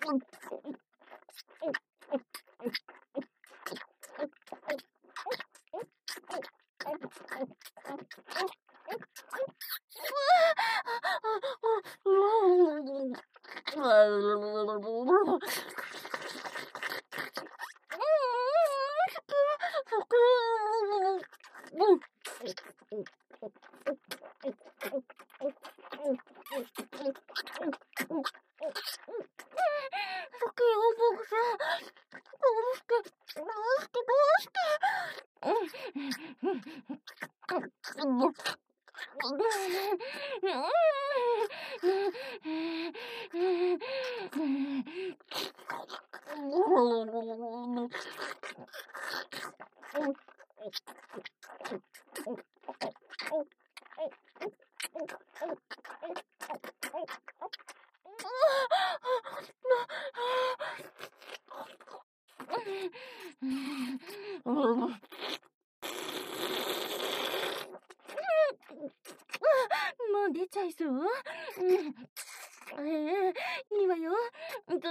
もう出ちゃいそう？うん。ええ、いいわよ。子供の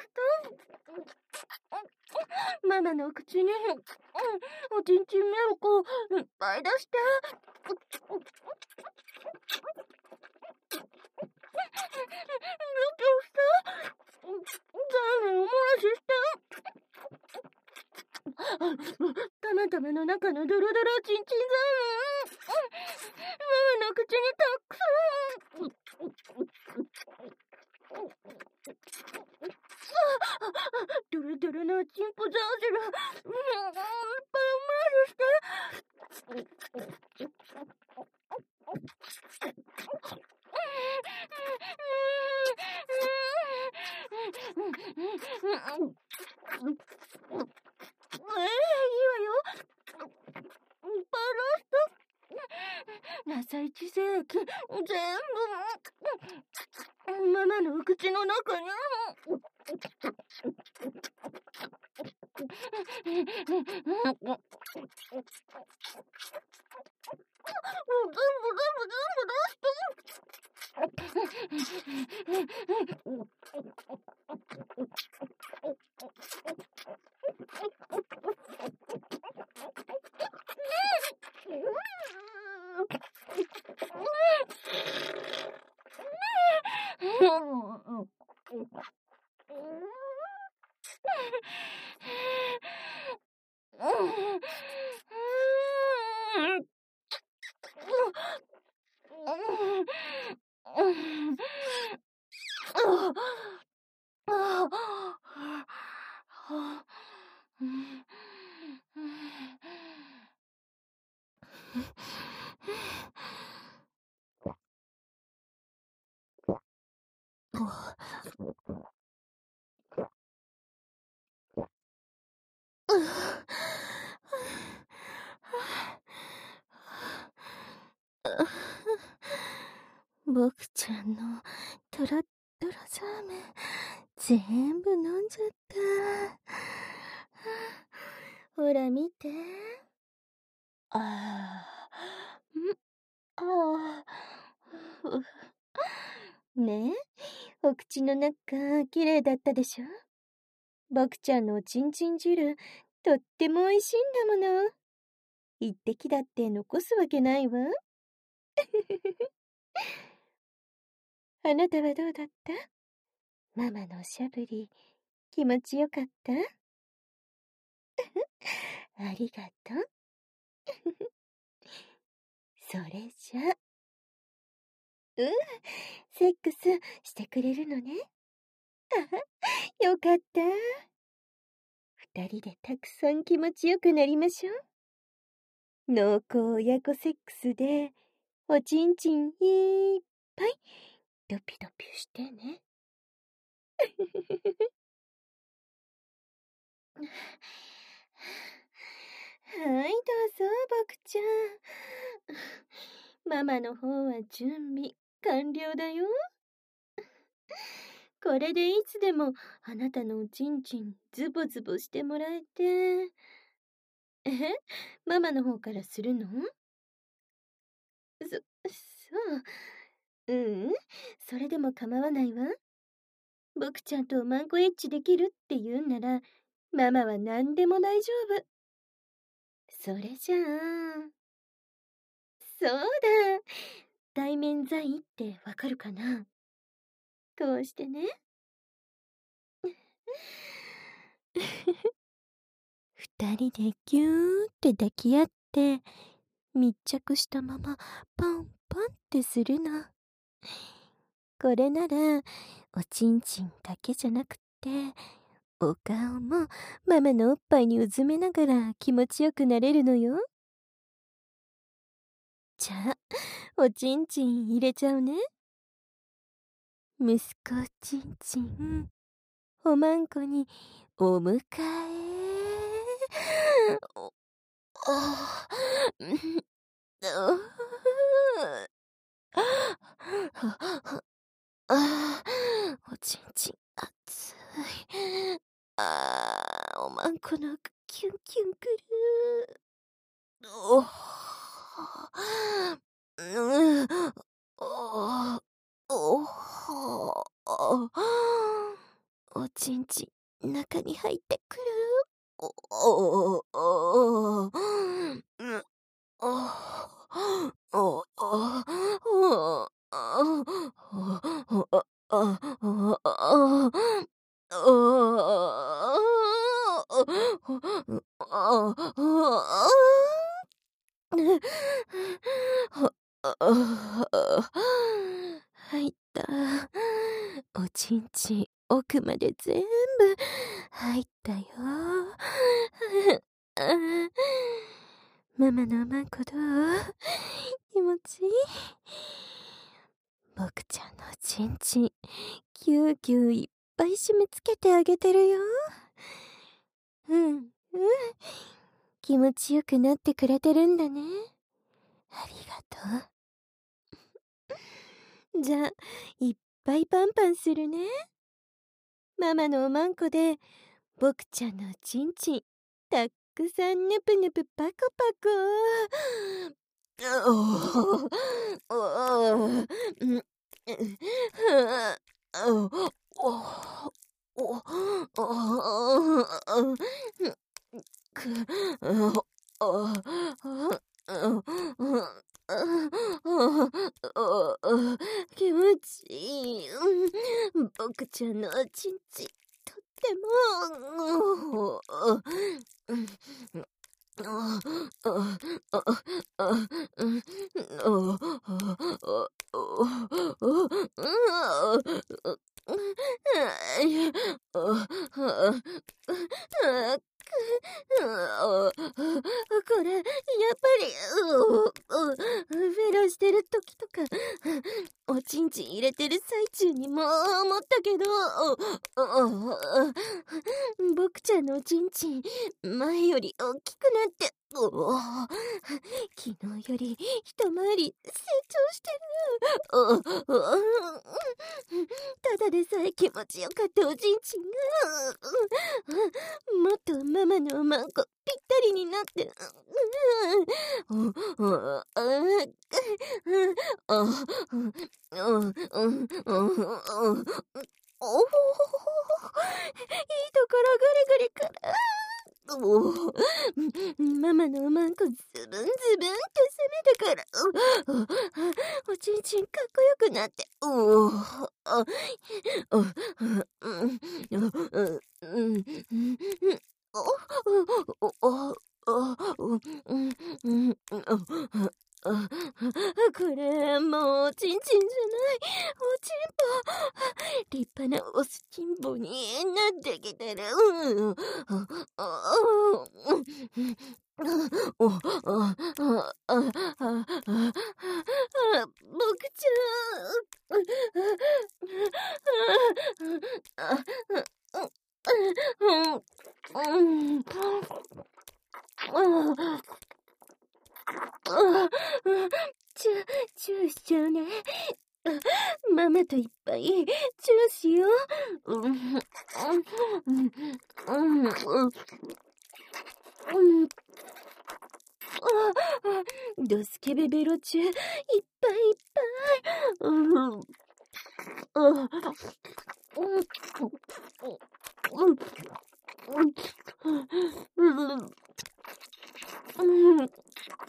人。ママの口に、うん、おちんちんミルクをいっぱい出して。玉玉の中のドロドロチンチンザーン。ママの口にたくさん。ドロドロのチンポザージル。いっぱいお漏らしして。ええ、いいわよ。いっぱい出して。朝一精液、全部、ママのお口の中に。全部全部全部出して。 僕ちゃんのトロットロザーメン全部飲んじゃった。ほら見て。ああ、んああ。ねえ、お口の中きれいだったでしょ。僕ちゃんのおちんちん汁とっても美味しいんだもの。一滴だって残すわけないわ。あなたはどうだった？ママのおしゃぶり気持ちよかった？ありがとう。それじゃ、うん、セックスしてくれるのね。あ、よかった。二人でたくさん気持ちよくなりましょう。濃厚親子セックスで、おちんちんいっぱい、ドピドピしてね。はい、どうぞ、僕ちゃん。ママの方は準備完了だよ。これでいつでもあなたのおちんちんズボズボしてもらえて。え、ママの方からするの？そ、そう。うん、それでも構わないわ。僕ちゃんとおまんこエッチできるって言うんなら、ママは何でも大丈夫。それじゃあ、そうだ。対面在ってわかるかな？こうしてね。二人でギューって抱き合って密着したままパンパンってするの。これならおちんちんだけじゃなくってお顔もママのおっぱいにうずめながら気持ちよくなれるのよ。じゃあおちんちん入れちゃうね。息子おちんちんおまんこにお迎え。お、あ、うん、あ、おちんちん熱い。あー、おまんこのキュンキュンくる。お、うん、お、お、おちんちん中に入ってくる。お、お、お、うん、お、お、お、入った。おちんちん奥まで全部入ったよ。ママのおまんこどう？気持ちいい？僕ちゃんのおちんちんぎゅうぎゅういっぱい締め付けてあげてるよ。うんうん、気持ちよくなってくれてるんだね。ありがとう。じゃあいっぱいパンパンするね。ママのおまんこで僕ちゃんのおちんちんたくさんぬぷぬぷパコパコ。気持ちいい。僕ちゃんのおちんちんとっても。これやっぱりフェラしてる時とかおちんちん入れてる最中にも思ったけど、 僕ちゃんのおちんちん、前より大きくなって、おお、昨日より一回り成長してる。おお、ただでさえ気持ちよかったおちんちんが、もっとママのおまんこぴったりになって、おお、いいところぐりぐりくる。おお、ママのおまんこズブンズブンって攻めてくる。おちんちんかっこよくなって。おお、あ、お、うん、うん、うん、お、お、お、お、うん、うん、あ、これ、もう、おちんちんじゃない。おちんぽ。立派なおすちんぽになってきてる。うん。お、あ、あ、あ、あ、僕ちゃん。うん。うん。チュー、チューしちゃうね。ママといっぱいチューしよう。うん、うん、うん、うん、うん。ドスケベベロチュー、いっぱいいっぱい。うん、うん、うん、うん。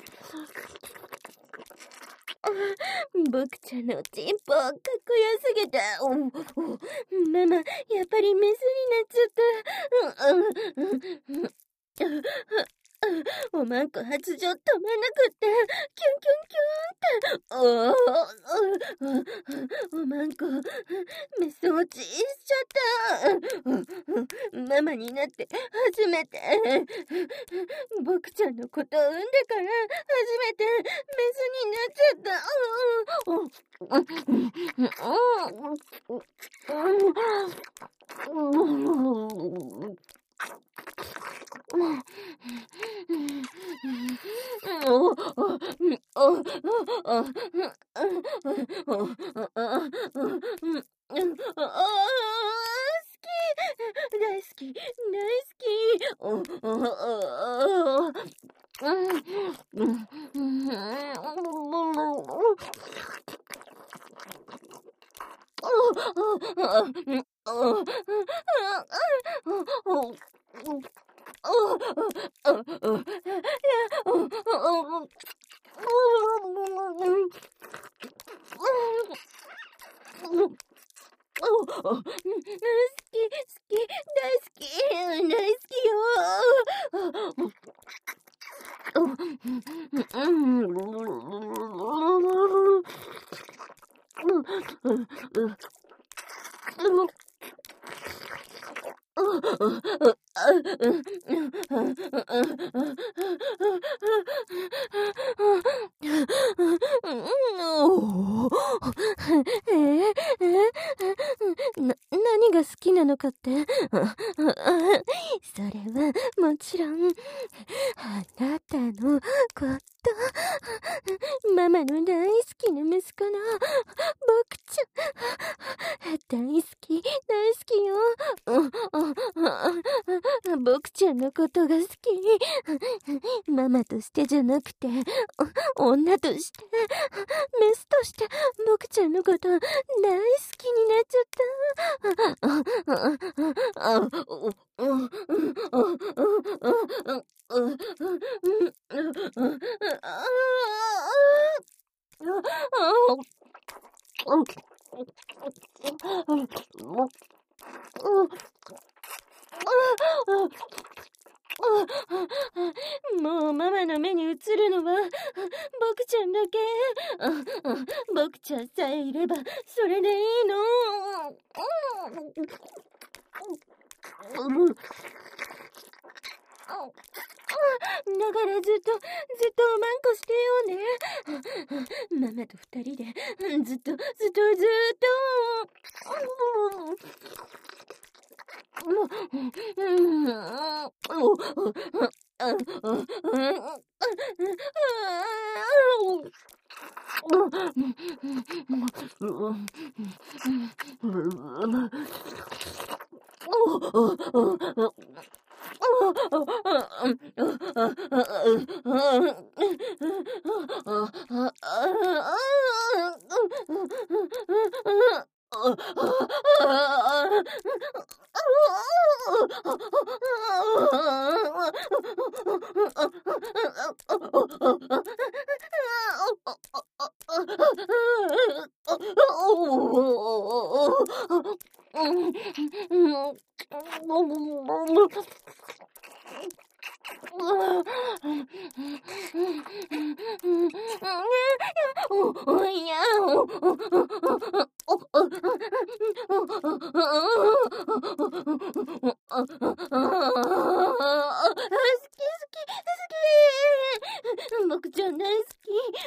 僕ちゃんのおちんぽかっこよすぎて、ママやっぱりメスになっちゃった。おまんこ発情止まんなくって、キュンキュンキュンって。おおまんこメス落ちしちゃった。ママになって初めて、僕ちゃんのことを産んでから初めてメスになっちゃった。大好き、大好き。好き、好き、大好き、大好きよ。な、何が好きなのかって。それはもちろんあなたのこと。ママの大好きな息子の僕ちゃん。大好き、大好きよ。僕ちゃんのことが好き。ママとしてじゃなくて、女として、メスとして、僕ちゃんのこと大好きになっちゃったもうママの目に映るのは僕ちゃんだけ。僕ちゃんさえいればそれでいいの。だからずっとずっとおまんこしてようね。ママと二人でずっとずっとずっと。 僕ちゃん大好き。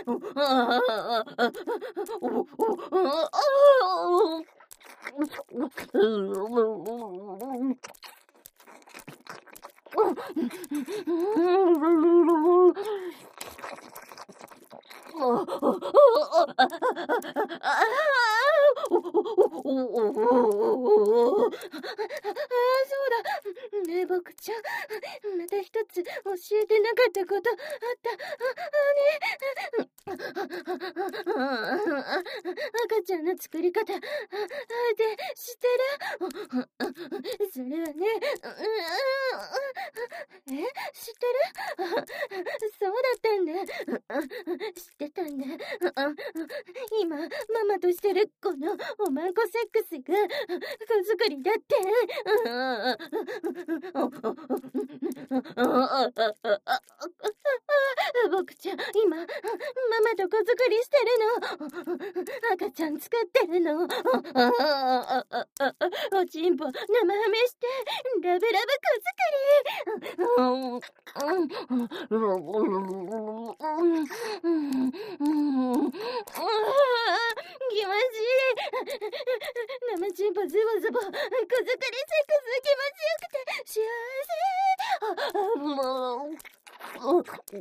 ねえ、僕ちゃん、また一つ教えてなかったことあったね。赤ちゃんの作り方で知ってる？それはね、え、知ってる？そうだったんだ。知ってたんだ。今ママとしてるこのおまんこセックスが子作りだって。僕ちゃん今ママと子作りしてるの。赤ちゃん作ってるの。おちんぽ生ハメしてラブラブ子作り。気持ちいい。生チンポズボズボ子作りセックス気持ちよくて幸せ。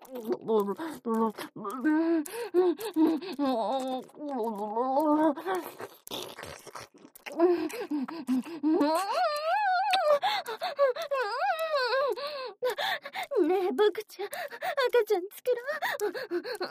ねえ、僕ちゃん、赤ちゃん作ろ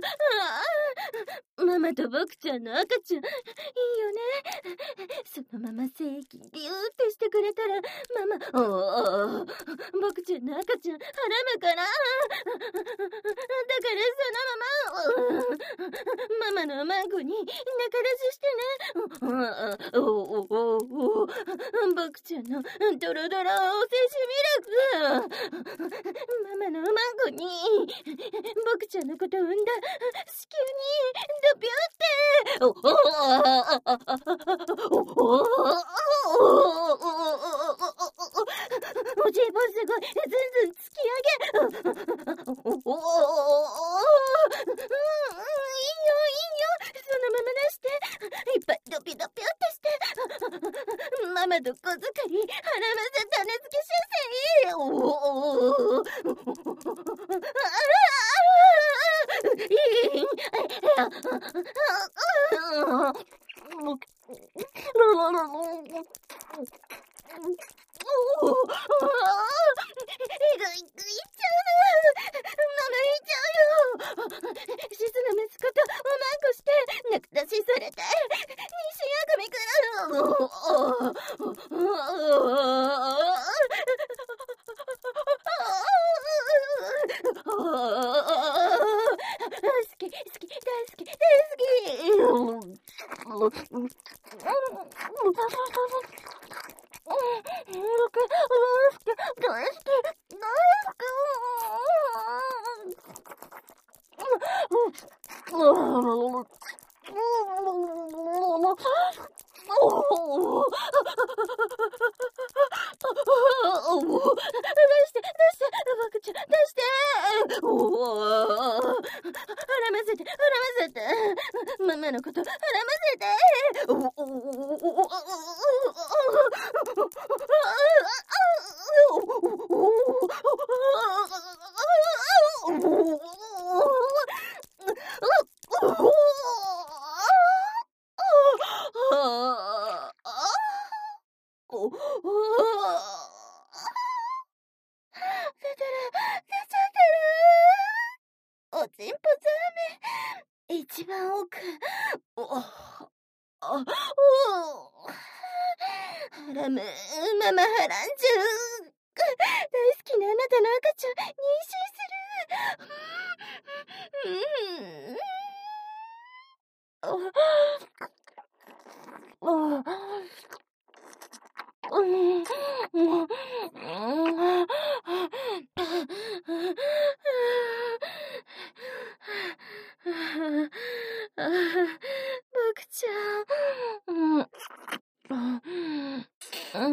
う。ママと僕ちゃんの赤ちゃん、いいよね。そのまま正規ビューってしてくれたら、ママ、おお、僕ちゃんの赤ちゃん、はらむから。だからそのまま、ママの孫に仲出ししてね。おおおお、僕ちゃんのドロドロおせしミルク。ママの孫に僕ちゃんのこと産んだ子宮にドピューって。おおちんぽすごい、ずんずん突き上げ。おおいいよいいよ、そのまま出して、いっぱいドピドピってして、ママと子作りはらませ種付け修正。おおママのことはらませて。おおおお一番奥。おあ、おお。はらむ、ママはらんじゅう。大好きなあなたの赤ちゃん、妊娠する。うん。ああ。うん。もう。僕ちゃん。うん。うん。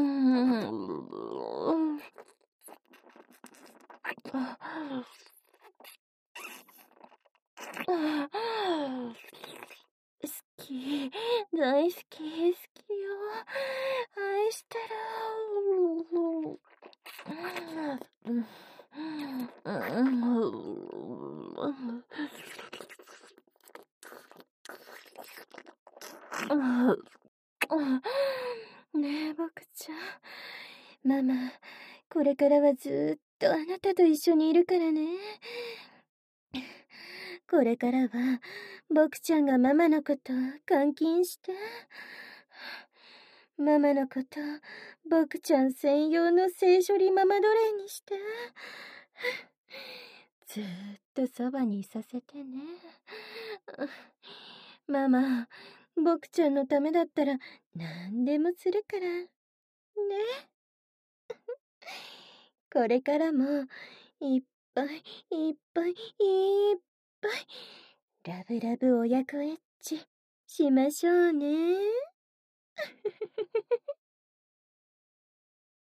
好き、大好き、好きよ。愛してる。ねえ、僕ちゃん。ママ、これからはずーっとあなたと一緒にいるからね。これからは、僕ちゃんがママのこと監禁して、ママのこと、僕ちゃん専用の性処理ママ奴隷にして、ずーっとそばにいさせてね。ママ、僕ちゃんのためだったら何でもするから。ね。これからも、いっぱいいっぱいいっぱい、ラブラブ親子エッチしましょうね。